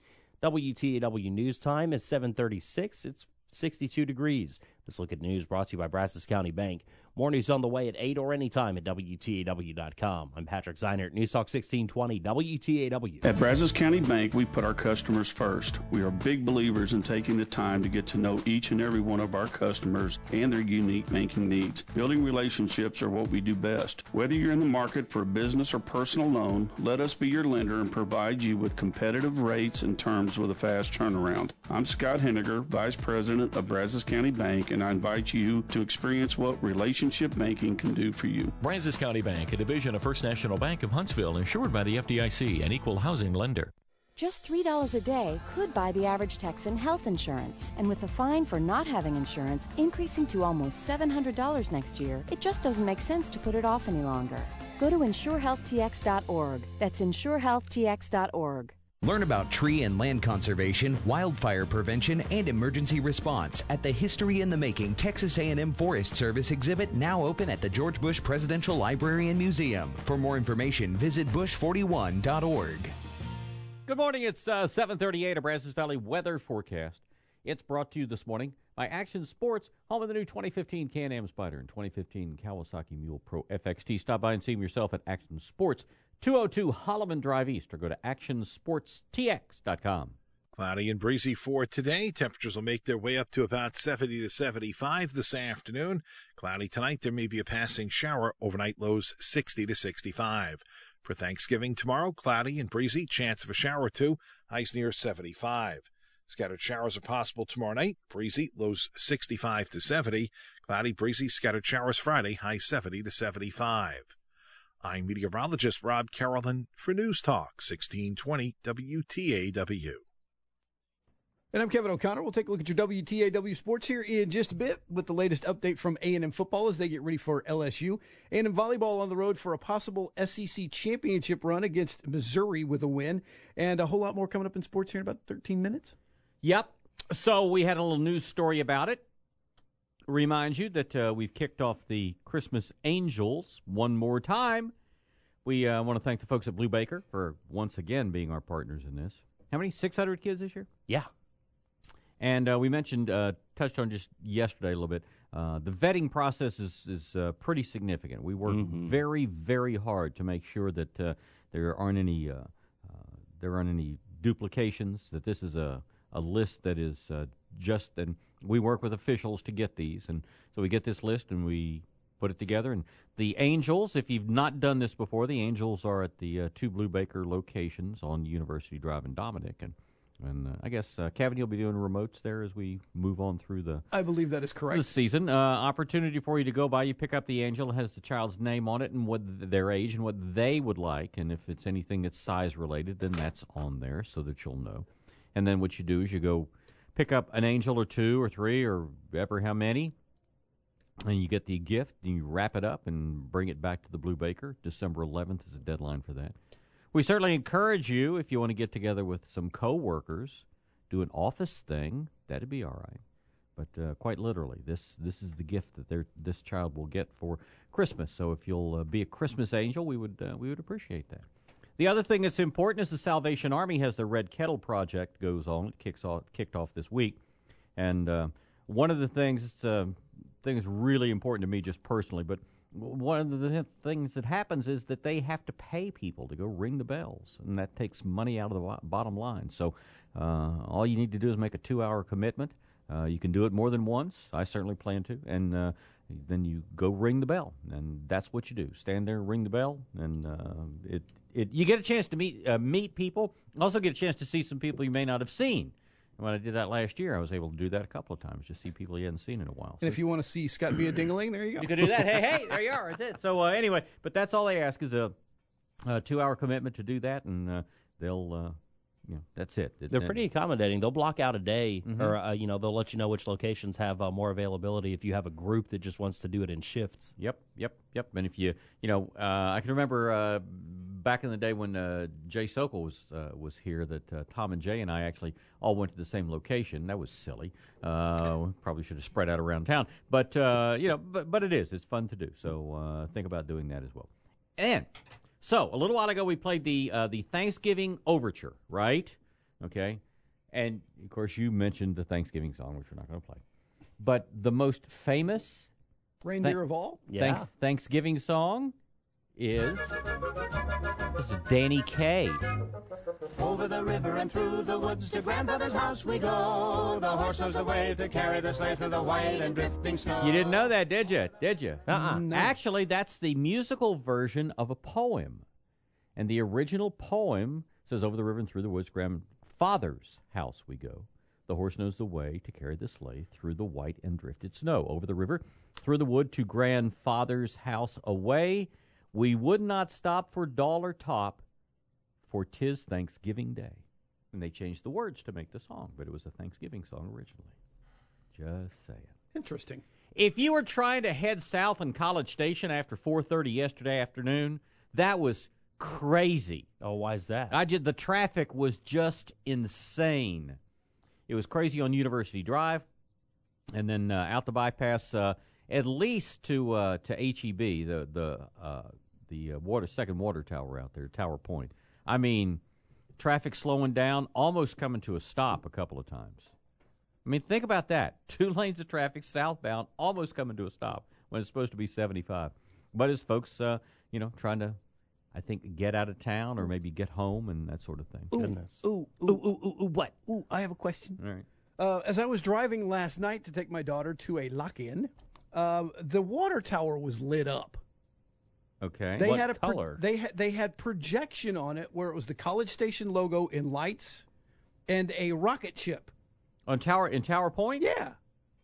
[SPEAKER 1] W T A W News Time is seven thirty-six. It's sixty-two degrees. This Look at News brought to you by Brazos County Bank. More news on the way at eight or anytime at W T A W dot com. I'm Patrick Zeinert, News Talk sixteen twenty W T A W.
[SPEAKER 9] At Brazos County Bank, we put our customers first. We are big believers in taking the time to get to know each and every one of our customers and their unique banking needs. Building relationships are what we do best. Whether you're in the market for a business or personal loan, let us be your lender and provide you with competitive rates and terms with a fast turnaround. I'm Scott Henniger, Vice President of Brazos County Bank, and I invite you to experience what relationship banking can do for you.
[SPEAKER 11] Brazos County Bank, a division of First National Bank of Huntsville, insured by the F D I C, an equal housing lender.
[SPEAKER 13] Just three dollars a day could buy the average Texan health insurance. And with the fine for not having insurance increasing to almost seven hundred dollars next year, it just doesn't make sense to put it off any longer. Go to insure health T X dot org. That's insure health T X dot org.
[SPEAKER 20] Learn about tree and land conservation, wildfire prevention, and emergency response at the History in the Making Texas A and M Forest Service exhibit, now open at the George Bush Presidential Library and Museum. For more information, visit bush forty-one dot org.
[SPEAKER 12] Good morning. It's uh, seven thirty-eight, a Brazos Valley weather forecast. It's brought to you this morning by Action Sports, home of the new twenty fifteen Can-Am Spyder and twenty fifteen Kawasaki Mule Pro F X T. Stop by and see them yourself at Action Sports, two oh two Holloman Drive East, or go to action sports t x dot com.
[SPEAKER 28] Cloudy and breezy for today. Temperatures will make their way up to about seventy to seventy-five this afternoon. Cloudy tonight. There may be a passing shower. Overnight lows sixty to sixty-five. For Thanksgiving tomorrow, cloudy and breezy. Chance of a shower or two. Highs near seventy-five. Scattered showers are possible tomorrow night. Breezy, lows sixty-five to seventy. Cloudy, breezy, scattered showers Friday. High seventy to seventy-five. I'm meteorologist Rob Carolyn for News Talk sixteen twenty W T A W.
[SPEAKER 2] And I'm Kevin O'Connor. We'll take a look at your W T A W Sports here in just a bit with the latest update from A and M football as they get ready for L S U. A and M volleyball on the road for a possible S E C championship run against Missouri with a win. And a whole lot more coming up in sports here in about thirteen minutes.
[SPEAKER 12] Yep. So we had a little news story about it. Remind you that uh, we've kicked off the Christmas Angels one more time. We uh, want to thank the folks at Blue Baker for once again being our partners in this. How many? six hundred kids this year?
[SPEAKER 1] Yeah.
[SPEAKER 12] And uh, we mentioned, uh, touched on just yesterday a little bit, uh, the vetting process is, is uh, pretty significant. We work mm-hmm. very, very hard to make sure that uh, there aren't any uh, uh, there aren't any duplications, that this is a, a list that is uh, just, and we work with officials to get these. And so we get this list and we put it together. And the Angels, if you've not done this before, the Angels are at the uh, two Blue Baker locations on University Drive in Dominic. And And uh, I guess, uh, Kevin, you'll be doing remotes there as we move on through the
[SPEAKER 2] I believe that is correct.
[SPEAKER 12] the season. Uh, opportunity for you to go by. You pick up the Angel. It has the child's name on it and what th- their age and what they would like. And if it's anything that's size-related, then that's on there so that you'll know. And then what you do is you go pick up an Angel or two or three or ever how many, and you get the gift, and you wrap it up and bring it back to the Blue Baker. December eleventh is the deadline for that. We certainly encourage you, if you want to get together with some coworkers, do an office thing, that'd be all right. But uh, quite literally, this this is the gift that they're, this child will get for Christmas. So if you'll uh, be a Christmas angel, we would uh, we would appreciate that. The other thing that's important is the Salvation Army has their Red Kettle Project goes on. It kicks off, kicked off this week. And uh, one of the things, uh, things really important to me just personally, but one of the th- things that happens is that they have to pay people to go ring the bells, and that takes money out of the bottom line. So uh, all you need to do is make a two-hour commitment. Uh, you can do it more than once. I certainly plan to. And uh, then you go ring the bell, and that's what you do. Stand there, ring the bell, and uh, it, it you get a chance to meet uh, meet people. Also get a chance to see some people you may not have seen. When I did that last year, I was able to do that a couple of times, just see people you hadn't seen in a while.
[SPEAKER 2] And so if you want to see Scott be a ding-a-ling, there you go.
[SPEAKER 12] You can do that. Hey, hey, there you are. That's it. So uh, anyway, but that's all they ask is a, a two-hour commitment to do that, and uh, they'll, uh, you know, that's it. it
[SPEAKER 1] They're pretty accommodating. They'll block out a day,
[SPEAKER 12] Mhm.
[SPEAKER 1] or uh, you know, they'll let you know which locations have uh, more availability if you have a group that just wants to do it in shifts.
[SPEAKER 12] Yep, yep, yep. And if you, you know, uh, I can remember uh, back in the day when uh, Jay Sokol was uh, was here, that uh, Tom and Jay and I actually all went to the same location. That was silly. Uh, we probably should have spread out around town, but uh, you know, but but it is. It's fun to do. So uh, think about doing that as well. And so a little while ago we played the uh, the Thanksgiving Overture, right? Okay, and of course you mentioned the Thanksgiving song, which we're not going to play, but the most famous
[SPEAKER 2] Reindeer of all?
[SPEAKER 12] Thanks,
[SPEAKER 1] Yeah.
[SPEAKER 12] Thanksgiving song is this is Danny Kaye.
[SPEAKER 14] Over the river and through the woods to grandfather's house we go. The horse knows the way to carry the sleigh through the white and drifting snow.
[SPEAKER 12] You didn't know that, did you? Did you?
[SPEAKER 1] Uh-uh.
[SPEAKER 2] No.
[SPEAKER 12] Actually, that's the musical version of a poem. And the original poem says, over the river and through the woods, grandfather's house we go. The horse knows the way to carry the sleigh through the white and drifted snow. Over the river, through the wood, to grandfather's house away. We would not stop for doll or top, for 'tis Thanksgiving Day. And they changed the words to make the song, but it was a Thanksgiving song originally. Just saying.
[SPEAKER 2] Interesting.
[SPEAKER 12] If you were trying to head south on College Station after four thirty yesterday afternoon, that was crazy.
[SPEAKER 1] Oh, why is that?
[SPEAKER 12] I just, the traffic was just insane. It was crazy on University Drive, and then uh, out the bypass, uh, at least to uh, to H E B, the the uh, the uh, water second water tower out there, Tower Point. I mean, traffic slowing down, almost coming to a stop a couple of times. I mean, think about that. Two lanes of traffic southbound, almost coming to a stop when it's supposed to be seventy-five. But as folks, uh, you know, trying to, I think, get out of town or maybe get home and that sort of thing.
[SPEAKER 2] Ooh,
[SPEAKER 1] Goodness.
[SPEAKER 2] Ooh, ooh, ooh, ooh, ooh, what? Ooh, I have a question.
[SPEAKER 12] All right.
[SPEAKER 2] Uh, as I was driving last night to take my daughter to a lock-in, uh, the water tower was lit up.
[SPEAKER 12] Okay.
[SPEAKER 2] They
[SPEAKER 1] What
[SPEAKER 2] had a pro-
[SPEAKER 1] color?
[SPEAKER 2] they had they had projection on it where it was the College Station logo in lights and a rocket ship.
[SPEAKER 12] On Tower in Tower Point?
[SPEAKER 2] Yeah.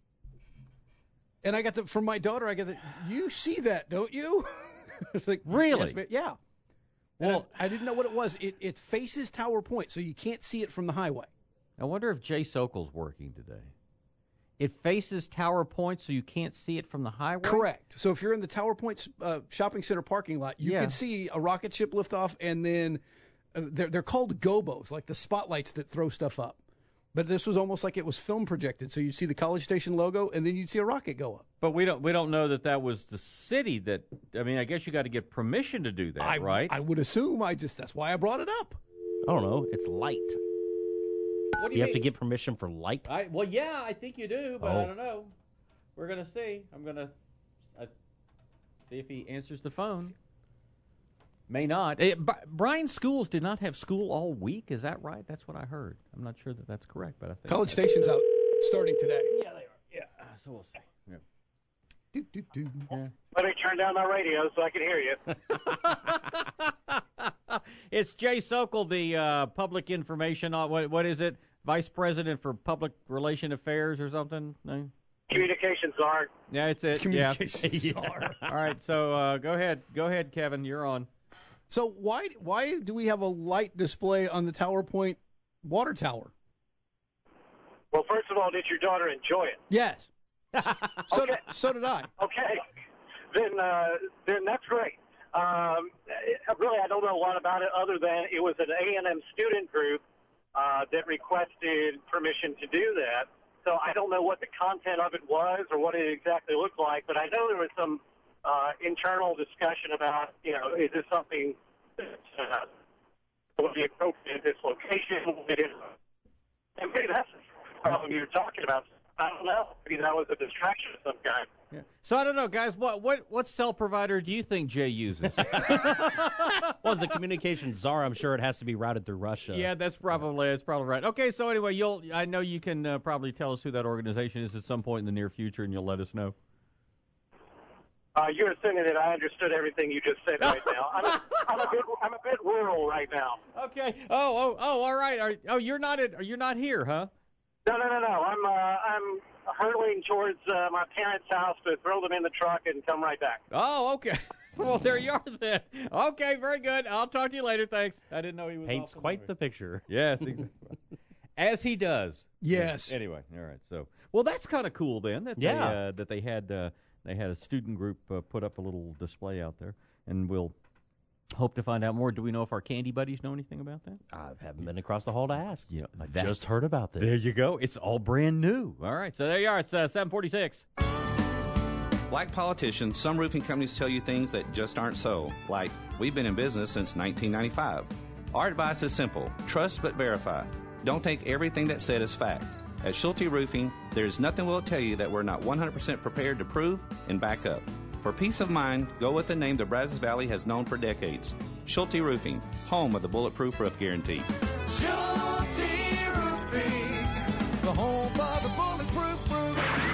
[SPEAKER 2] And I got the from my daughter. I got the. You see that, don't you? It's like
[SPEAKER 12] Really?
[SPEAKER 2] yes, ma- yeah. And
[SPEAKER 12] Well-
[SPEAKER 2] I, I didn't know what it was. It it faces Tower Point, so you can't see it from the highway.
[SPEAKER 12] I wonder if Jay Sokol's working today. It faces Tower Point, so you can't see it from the highway?
[SPEAKER 2] Correct. So if you're in the Tower Point uh, shopping center parking lot, you
[SPEAKER 12] Yeah.
[SPEAKER 2] can see a rocket ship lift off, and then uh, they're, they're called gobos, like the spotlights that throw stuff up. But this was almost like it was film projected. So you'd see the College Station logo, and then you'd see a rocket go up.
[SPEAKER 12] But we don't we don't know that that was the city that, I mean, I guess you got to get permission to do that,
[SPEAKER 2] I,
[SPEAKER 12] right?
[SPEAKER 2] I would assume. I just That's why I brought it up.
[SPEAKER 1] I don't know. It's light.
[SPEAKER 12] What do
[SPEAKER 1] you
[SPEAKER 12] you
[SPEAKER 1] have to
[SPEAKER 12] mean?
[SPEAKER 1] get permission for light?
[SPEAKER 12] I, well, yeah, I think you do, but
[SPEAKER 1] Oh.
[SPEAKER 12] I don't know. We're going to see. I'm going to uh, see if he answers the phone. May not. Eh, Bri- Brian's schools did not have school all week. Is that right? That's what I heard. I'm not sure that that's correct, but I think
[SPEAKER 2] College Station's out starting today.
[SPEAKER 12] Yeah, they are. Yeah, so we'll see. Yeah.
[SPEAKER 2] Do, do, do.
[SPEAKER 12] Yeah.
[SPEAKER 10] Let me turn down my radio so I can hear you.
[SPEAKER 12] It's Jay Sokol, the uh, public information. Uh, what what is it? Vice President for Public Relation Affairs or something? No?
[SPEAKER 10] Communications czar.
[SPEAKER 12] Yeah, it's it.
[SPEAKER 2] Communications
[SPEAKER 12] yeah.
[SPEAKER 2] czar.
[SPEAKER 12] All right, so uh, go ahead, go ahead, Kevin. You're on.
[SPEAKER 2] So why why do we have a light display on the Tower Point water tower?
[SPEAKER 10] Well, first of all, did your daughter enjoy it?
[SPEAKER 2] Yes. So,
[SPEAKER 10] Okay.
[SPEAKER 2] so did I.
[SPEAKER 10] Okay, then uh, then that's great. Um, it- really, I don't know a lot about it other than it was an A and M student group uh, that requested permission to do that. So I don't know what the content of it was or what it exactly looked like, but I know there was some uh, internal discussion about, you know, is this something that uh, would be appropriate at this location? It is. And maybe that's the problem you're talking about. I don't know. Maybe that was a distraction of some kind.
[SPEAKER 12] Yeah. So I don't know, guys. What what what cell provider do you think Jay uses?
[SPEAKER 1] Well, as the communications czar, I'm sure it has to be routed through Russia.
[SPEAKER 12] Yeah, that's probably that's probably right. Okay, so anyway, you'll I know you can uh, probably tell us who that organization is at some point in the near future, and you'll let us know.
[SPEAKER 10] Uh, you're assuming that I understood everything you just said right now. I'm a, I'm a bit I'm a bit rural right now.
[SPEAKER 12] Okay. Oh oh oh. All right. Are, oh, you're not at, you're not here, huh?
[SPEAKER 10] No no no no. I'm uh, I'm hurtling towards uh, my parents' house to throw them in the truck and come right back.
[SPEAKER 12] Oh, okay. Well, there you are then. Okay, very good. I'll talk to you later. Thanks. I didn't know he was
[SPEAKER 1] Paints
[SPEAKER 12] off the
[SPEAKER 1] quite
[SPEAKER 12] movie.
[SPEAKER 1] the picture.
[SPEAKER 12] Yes, exactly. As he does.
[SPEAKER 2] Yes.
[SPEAKER 12] Anyway, all right. So, well, that's kind of cool then. That
[SPEAKER 1] Yeah.
[SPEAKER 12] They, uh, that they had uh, they had a student group uh, put up a little display out there, and we'll hope to find out more. Do we know if our candy buddies know anything about that?
[SPEAKER 1] I haven't been across the hall to ask.
[SPEAKER 12] Yeah,
[SPEAKER 1] I
[SPEAKER 12] that-
[SPEAKER 1] just heard about this.
[SPEAKER 12] There you go. It's all brand new. All right. So there you are. It's uh, seven forty-six.
[SPEAKER 15] Like politicians, some roofing companies tell you things that just aren't so. Like, we've been in business since nineteen ninety-five. Our advice is simple. Trust but verify. Don't take everything that's said as fact. At Schulte Roofing, there is nothing we'll tell you that we're not one hundred percent prepared to prove and back up. For peace of mind, go with the name the Brazos Valley has known for decades. Schulte Roofing, home of the Bulletproof Roof Guarantee.
[SPEAKER 14] Schulte Roofing, the home of the bulletproof roof.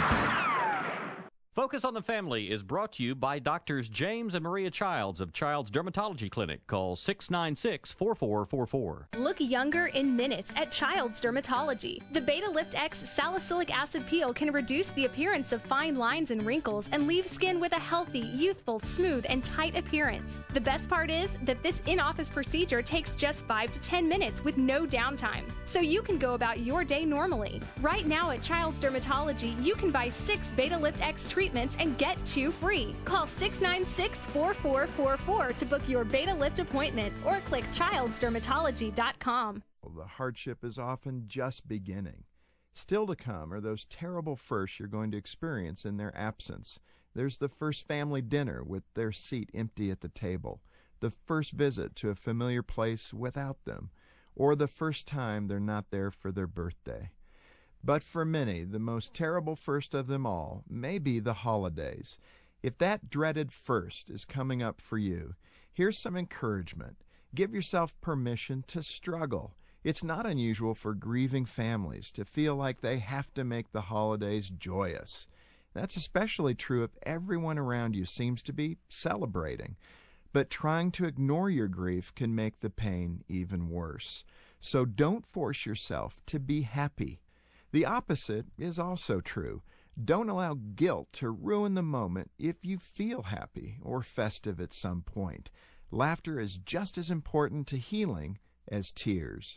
[SPEAKER 11] Focus on the Family is brought to you by Doctors James and Maria Childs of Child's Dermatology Clinic. Call six nine six, four four four four.
[SPEAKER 16] Look younger in minutes at Child's Dermatology. The Beta Lift X salicylic acid peel can reduce the appearance of fine lines and wrinkles and leave skin with a healthy, youthful, smooth, and tight appearance. The best part is that this in-office procedure takes just five to ten minutes with no downtime, so you can go about your day normally. Right now at Child's Dermatology, you can buy six Beta Lift X treatments and get two free. Call six nine six, four four four four to book your Beta Lift appointment or click childs dermatology dot com.
[SPEAKER 17] The hardship is often just beginning. Still to come are those terrible firsts you're going to experience in their absence. There's the first family dinner with their seat empty at the table, the first visit to a familiar place without them, or the first time they're not there for their birthday. But for many, the most terrible first of them all may be the holidays. If that dreaded first is coming up for you, here's some encouragement. Give yourself permission to struggle. It's not unusual for grieving families to feel like they have to make the holidays joyous. That's especially true if everyone around you seems to be celebrating. But trying to ignore your grief can make the pain even worse. So don't force yourself to be happy. The opposite is also true. Don't allow guilt to ruin the moment if you feel happy or festive at some point. Laughter is just as important to healing as tears.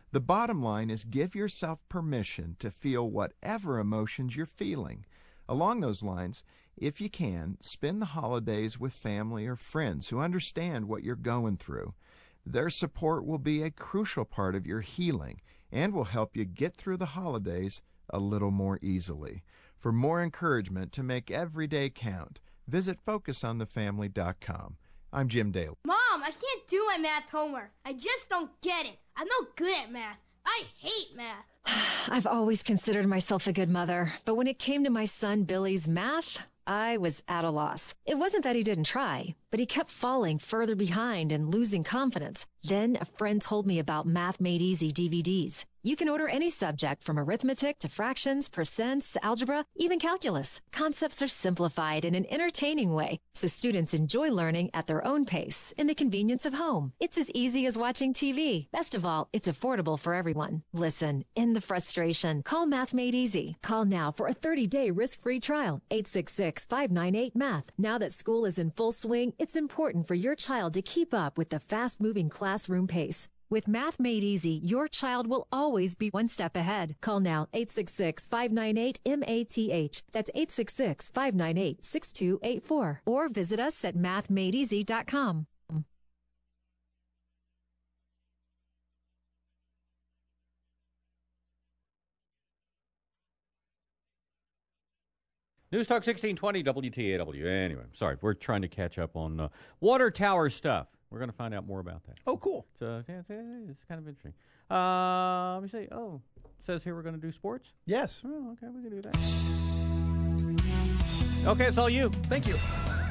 [SPEAKER 17] The bottom line is give yourself permission to feel whatever emotions you're feeling. Along those lines, if you can, spend the holidays with family or friends who understand what you're going through. Their support will be a crucial part of your healing and will help you get through the holidays a little more easily. For more encouragement to make every day count, visit focus on the family dot com. I'm Jim Daly.
[SPEAKER 3] Mom, I can't do my math homework. I just don't get it. I'm not good at math. I hate math.
[SPEAKER 18] I've always considered myself a good mother, but when it came to my son Billy's math, I was at a loss. It wasn't that he didn't try, but he kept falling further behind and losing confidence. Then a friend told me about Math Made Easy D V Ds. You can order any subject from arithmetic to fractions, percents, algebra, even calculus. Concepts are simplified in an entertaining way, so students enjoy learning at their own pace in the convenience of home. It's as easy as watching T V. Best of all, it's affordable for everyone. Listen, end the frustration. Call Math Made Easy. Call now for a thirty-day risk-free trial. eight six six, five nine eight, M A T H. Now that school is in full swing, it's important for your child to keep up with the fast-moving classroom pace. With Math Made Easy, your child will always be one step ahead. Call now, eight six six, five nine eight, M A T H. That's eight six six, five nine eight, six two eight four. Or visit us at math made easy dot com.
[SPEAKER 12] News Talk sixteen twenty W T A W. Anyway, sorry, we're trying to catch up on uh, water tower stuff. We're going to find out more about that.
[SPEAKER 2] Oh, cool.
[SPEAKER 12] It's, uh, yeah, it's, it's kind of interesting. Uh, let me see. Oh, it says here we're going to do sports?
[SPEAKER 2] Yes.
[SPEAKER 12] Oh, okay, we can do that. Okay, it's all you.
[SPEAKER 2] Thank you.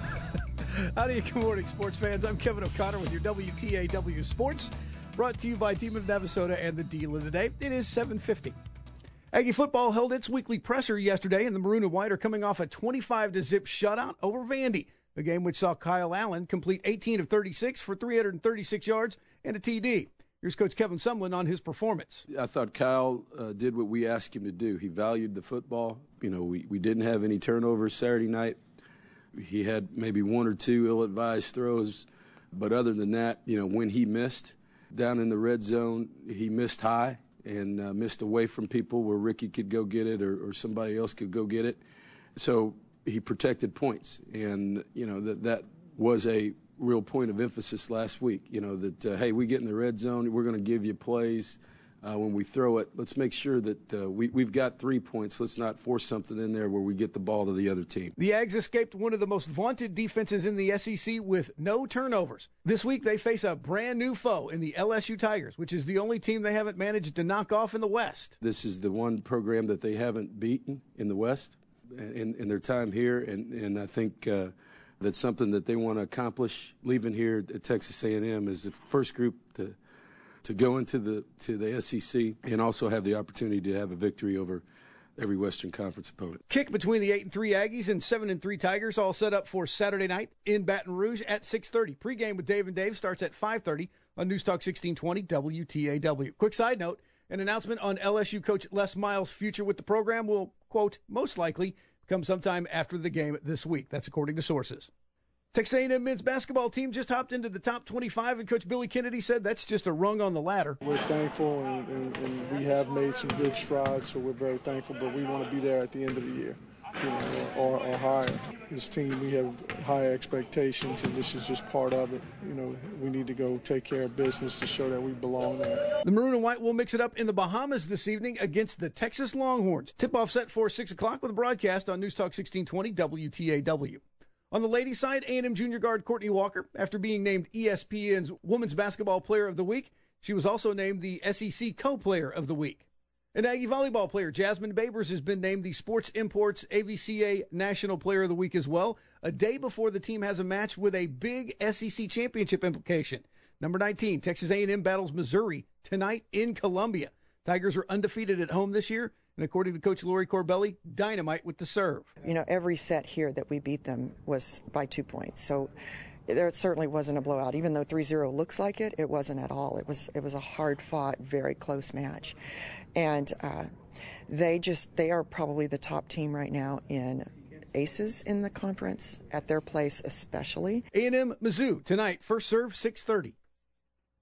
[SPEAKER 2] Howdy, good morning, sports fans. I'm Kevin O'Connor with your W T A W Sports, brought to you by Team of Navasota and the deal of the day. It is seven fifty. Aggie football held its weekly presser yesterday, and the Maroon and White are coming off a twenty-five to zip shutout over Vandy, a game which saw Kyle Allen complete eighteen of thirty-six for three hundred thirty-six yards and a T D. Here's Coach Kevin Sumlin on his performance.
[SPEAKER 19] I thought Kyle uh, did what we asked him to do. He valued the football. You know, we, we didn't have any turnovers Saturday night. He had maybe one or two ill-advised throws. But other than that, you know, when he missed down in the red zone, he missed high and uh, missed away from people where Ricky could go get it or, or somebody else could go get it. So he protected points. And, you know, that that was a real point of emphasis last week, you know, that, uh, hey, we get in the red zone, we're going to give you plays. Uh, when we throw it, let's make sure that uh, we, we've got three points. Let's not force something in there where we get the ball to the other team.
[SPEAKER 2] The Ags escaped one of the most vaunted defenses in the S E C with no turnovers. This week they face a brand new foe in the L S U Tigers, which is the only team they haven't managed to knock off in the West.
[SPEAKER 19] This is the one program that they haven't beaten in the West in, in their time here, and, and I think uh, that's something that they want to accomplish. Leaving here at Texas A and M is the first group to to go into the to the S E C and also have the opportunity to have a victory over every Western Conference opponent.
[SPEAKER 2] Kick between the eight and three Aggies and seven and three Tigers, all set up for Saturday night in Baton Rouge at six thirty. Pre-game with Dave and Dave starts at five thirty on News Talk sixteen twenty W T A W. Quick side note, an announcement on L S U coach Les Miles' future with the program will, quote, most likely come sometime after the game this week. That's according to sources. Texas A and M men's basketball team just hopped into the top twenty-five, and Coach Billy Kennedy said that's just a rung on the ladder.
[SPEAKER 21] We're thankful, and, and, and we have made some good strides, so we're very thankful, but we want to be there at the end of the year, you know, or, or higher. This team, we have high expectations, and this is just part of it. You know, we need to go take care of business to show that we belong there.
[SPEAKER 2] The Maroon and White will mix it up in the Bahamas this evening against the Texas Longhorns. Tip-off set for six o'clock with a broadcast on News Talk sixteen twenty W T A W. On the ladies' side, A and M junior guard Courtney Walker, after being named E S P N's Women's Basketball Player of the Week, she was also named the S E C Co-Player of the Week. And Aggie volleyball player Jasmine Babers has been named the Sports Imports A V C A National Player of the Week as well, a day before the team has a match with a big S E C championship implication. Number nineteen, Texas A and M battles Missouri tonight in Columbia. Tigers are undefeated at home this year, and according to Coach Lori Corbelli, dynamite with the serve.
[SPEAKER 22] You know, every set here that we beat them was by two points. So there certainly wasn't a blowout. Even though three zero looks like it, it wasn't at all. It was it was a hard-fought, very close match. And uh, they just, they are probably the top team right now in aces in the conference, at their place especially.
[SPEAKER 2] A and M Mizzou tonight, first serve, six thirty.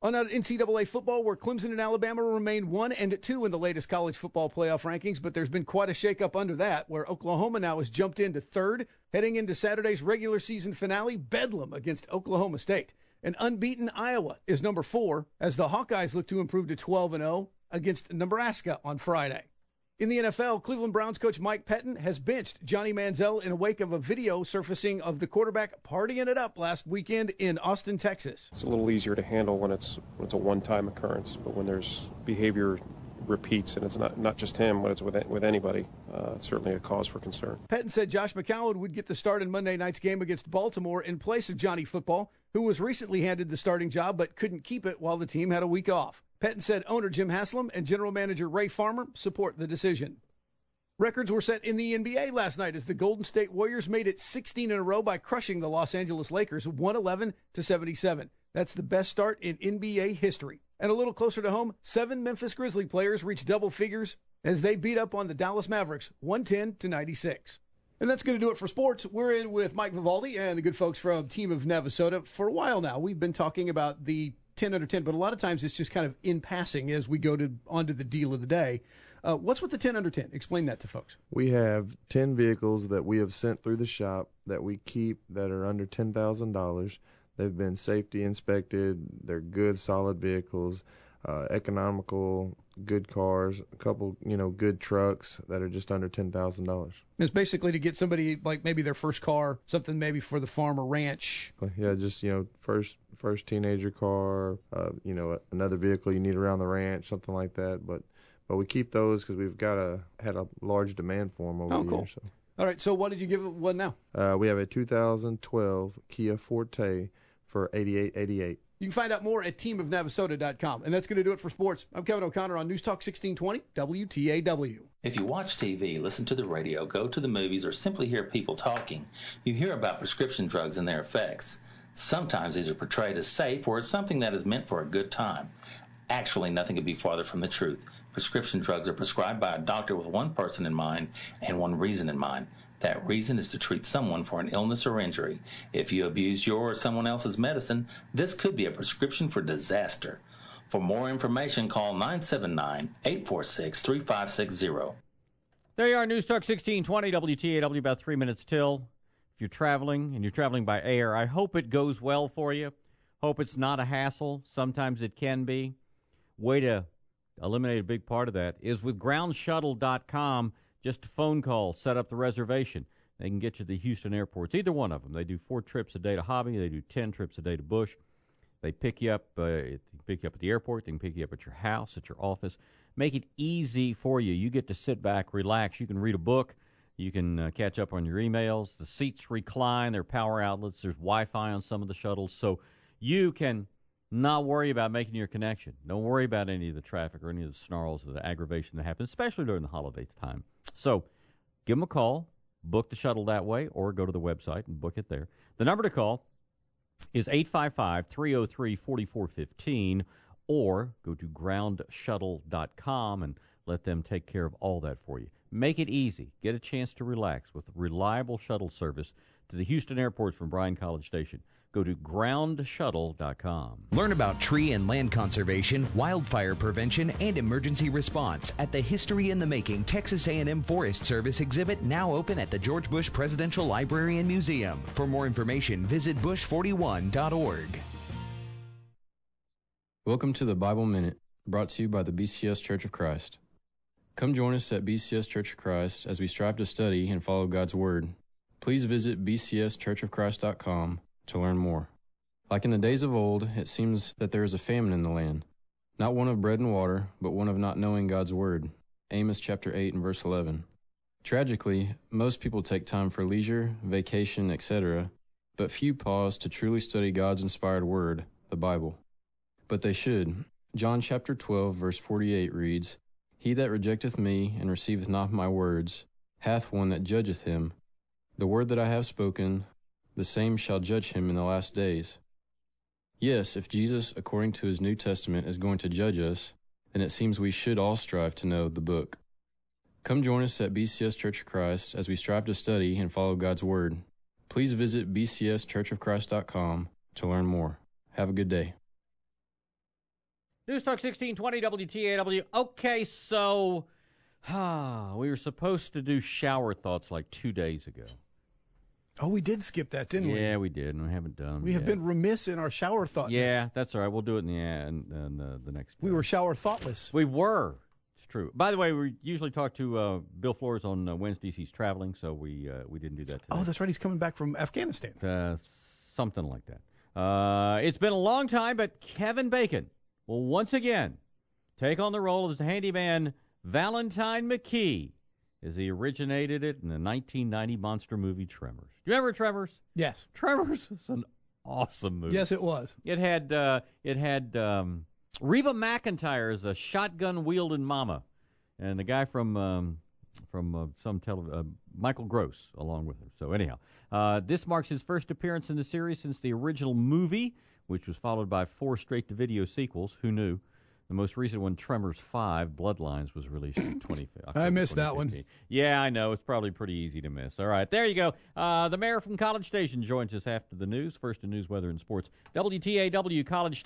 [SPEAKER 2] On out N C double A football, where Clemson and Alabama remain one and two in the latest college football playoff rankings, but there's been quite a shakeup under that, where Oklahoma now has jumped into third, heading into Saturday's regular season finale, Bedlam against Oklahoma State. And unbeaten Iowa is number four, as the Hawkeyes look to improve to twelve and oh against Nebraska on Friday. In the N F L, Cleveland Browns coach Mike Pettin has benched Johnny Manziel in a wake of a video surfacing of the quarterback partying it up last weekend in Austin, Texas.
[SPEAKER 4] It's a little easier to handle when it's when it's a one-time occurrence, but when there's behavior repeats, and it's not not just him, but it's with with anybody, uh, it's certainly a cause for concern.
[SPEAKER 2] Pettin said Josh McCown would get the start in Monday night's game against Baltimore in place of Johnny Football, who was recently handed the starting job but couldn't keep it while the team had a week off. Pettin said owner Jim Haslam and general manager Ray Farmer support the decision. Records were set in the N B A last night as the Golden State Warriors made it sixteen in a row by crushing the Los Angeles Lakers one eleven to seventy-seven. That's the best start in N B A history. And a little closer to home, seven Memphis Grizzlies players reached double figures as they beat up on the Dallas Mavericks one ten to ninety-six. And that's going to do it for sports. We're in with Mike Vivaldi and the good folks from Team of Navasota. For a while now, we've been talking about the ten under ten, but a lot of times it's just kind of in passing as we go to onto the deal of the day. Uh, what's with the ten under ten? Explain that to folks.
[SPEAKER 5] We have ten vehicles that we have sent through the shop that we keep that are under ten thousand dollars. They've been safety inspected. They're good, solid vehicles, uh, economical, good cars, a couple, you know, good trucks that are just under ten thousand dollars.
[SPEAKER 2] It's basically to get somebody, like maybe their first car, something maybe for the farm or ranch.
[SPEAKER 5] Yeah, just, you know, first first teenager car, uh, you know, another vehicle you need around the ranch, something like that. But but we keep those because we've got a had a large demand for them over
[SPEAKER 2] oh,
[SPEAKER 5] the
[SPEAKER 2] cool.
[SPEAKER 5] years. So.
[SPEAKER 2] All right, so what did you give it one now?
[SPEAKER 5] Uh, we have a two thousand twelve Kia Forte for eighty-eight eighty-eight.
[SPEAKER 2] You can find out more at team of navasota dot com. And that's going to do it for sports. I'm Kevin O'Connor on News Talk sixteen twenty W T A W.
[SPEAKER 6] If you watch T V, listen to the radio, go to the movies, or simply hear people talking, you hear about prescription drugs and their effects. Sometimes these are portrayed as safe or as something that is meant for a good time. Actually, nothing could be farther from the truth. Prescription drugs are prescribed by a doctor with one person in mind and one reason in mind. That reason is to treat someone for an illness or injury. If you abuse your or someone else's medicine, this could be a prescription for disaster. For more information, call nine seven nine, eight four six, three five six zero.
[SPEAKER 12] There you are, News Talk sixteen twenty W T A W, about three minutes till. If you're traveling, and you're traveling by air, I hope it goes well for you. Hope it's not a hassle. Sometimes it can be. Way to eliminate a big part of that is with ground shuttle dot com. Just a phone call, set up the reservation. They can get you to the Houston airports, either one of them. They do four trips a day to Hobby. They do ten trips a day to Bush. They pick you up, uh, they pick you up at the airport. They can pick you up at your house, at your office. Make it easy for you. You get to sit back, relax. You can read a book. You can uh, catch up on your emails. The seats recline. There are power outlets. There's Wi-Fi on some of the shuttles. So you can not worry about making your connection. Don't worry about any of the traffic or any of the snarls or the aggravation that happens, especially during the holiday time. So give them a call, book the shuttle that way, or go to the website and book it there. The number to call is eight five five, three oh three, four four one five, or go to ground shuttle dot com and let them take care of all that for you. Make it easy. Get a chance to relax with reliable shuttle service to the Houston airports from Bryan College Station. Go to ground shuttle dot com.
[SPEAKER 20] Learn about tree and land conservation, wildfire prevention, and emergency response at the History in the Making Texas A and M Forest Service exhibit, now open at the George Bush Presidential Library and Museum. For more information, visit bush forty-one dot org.
[SPEAKER 23] Welcome to the Bible Minute, brought to you by the B C S Church of Christ. Come join us at B C S Church of Christ as we strive to study and follow God's Word. Please visit b c s church of christ dot com to learn more. Like in the days of old, it seems that there is a famine in the land, not one of bread and water, but one of not knowing God's Word. Amos chapter eight and verse eleven. Tragically, most people take time for leisure, vacation, et cetera, but few pause to truly study God's inspired Word, the Bible. But they should. John chapter twelve verse forty-eight reads, He that rejecteth me and receiveth not my words hath one that judgeth him. The word that I have spoken, the same shall judge him in the last days. Yes, if Jesus, according to his New Testament, is going to judge us, then it seems we should all strive to know the book. Come join us at B C S Church of Christ as we strive to study and follow God's Word. Please visit b c s church of christ dot com to learn more. Have a good day.
[SPEAKER 12] News Talk sixteen twenty W T A W. Okay, so ah, we were supposed to do shower thoughts like two days ago.
[SPEAKER 2] Oh, we did skip that, didn't we?
[SPEAKER 12] Yeah, we did, and we haven't done them
[SPEAKER 2] We have
[SPEAKER 12] yet.
[SPEAKER 2] been remiss in our shower thoughtness.
[SPEAKER 12] Yeah, that's all right. We'll do it in the in, in uh, the next.
[SPEAKER 2] We were shower thoughtless.
[SPEAKER 12] We were. It's true. By the way, we usually talk to uh, Bill Flores on uh, Wednesdays. He's traveling, so we uh, we didn't do that today.
[SPEAKER 2] Oh, that's right. He's coming back from Afghanistan.
[SPEAKER 12] Uh, something like that. Uh, it's been a long time, but Kevin Bacon will once again take on the role as the handyman Valentine McKee, as he originated it in the nineteen ninety monster movie Tremors. Do you remember Tremors?
[SPEAKER 2] Yes.
[SPEAKER 12] Tremors was an awesome movie.
[SPEAKER 2] Yes, it was.
[SPEAKER 12] It had uh, it had um, Reba McEntire as a shotgun wielding mama, and the guy from um, from uh, some tele- uh, Michael Gross along with her. So anyhow, uh, this marks his first appearance in the series since the original movie, which was followed by four straight-to-video sequels. Who knew? The most recent one, Tremors five, Bloodlines, was released in twenty fifteen.
[SPEAKER 2] I missed that one.
[SPEAKER 12] Yeah, I know. It's probably pretty easy to miss. All right, there you go. Uh, the mayor from College Station joins us after the news. First in news, weather, and sports. W T A W College Station.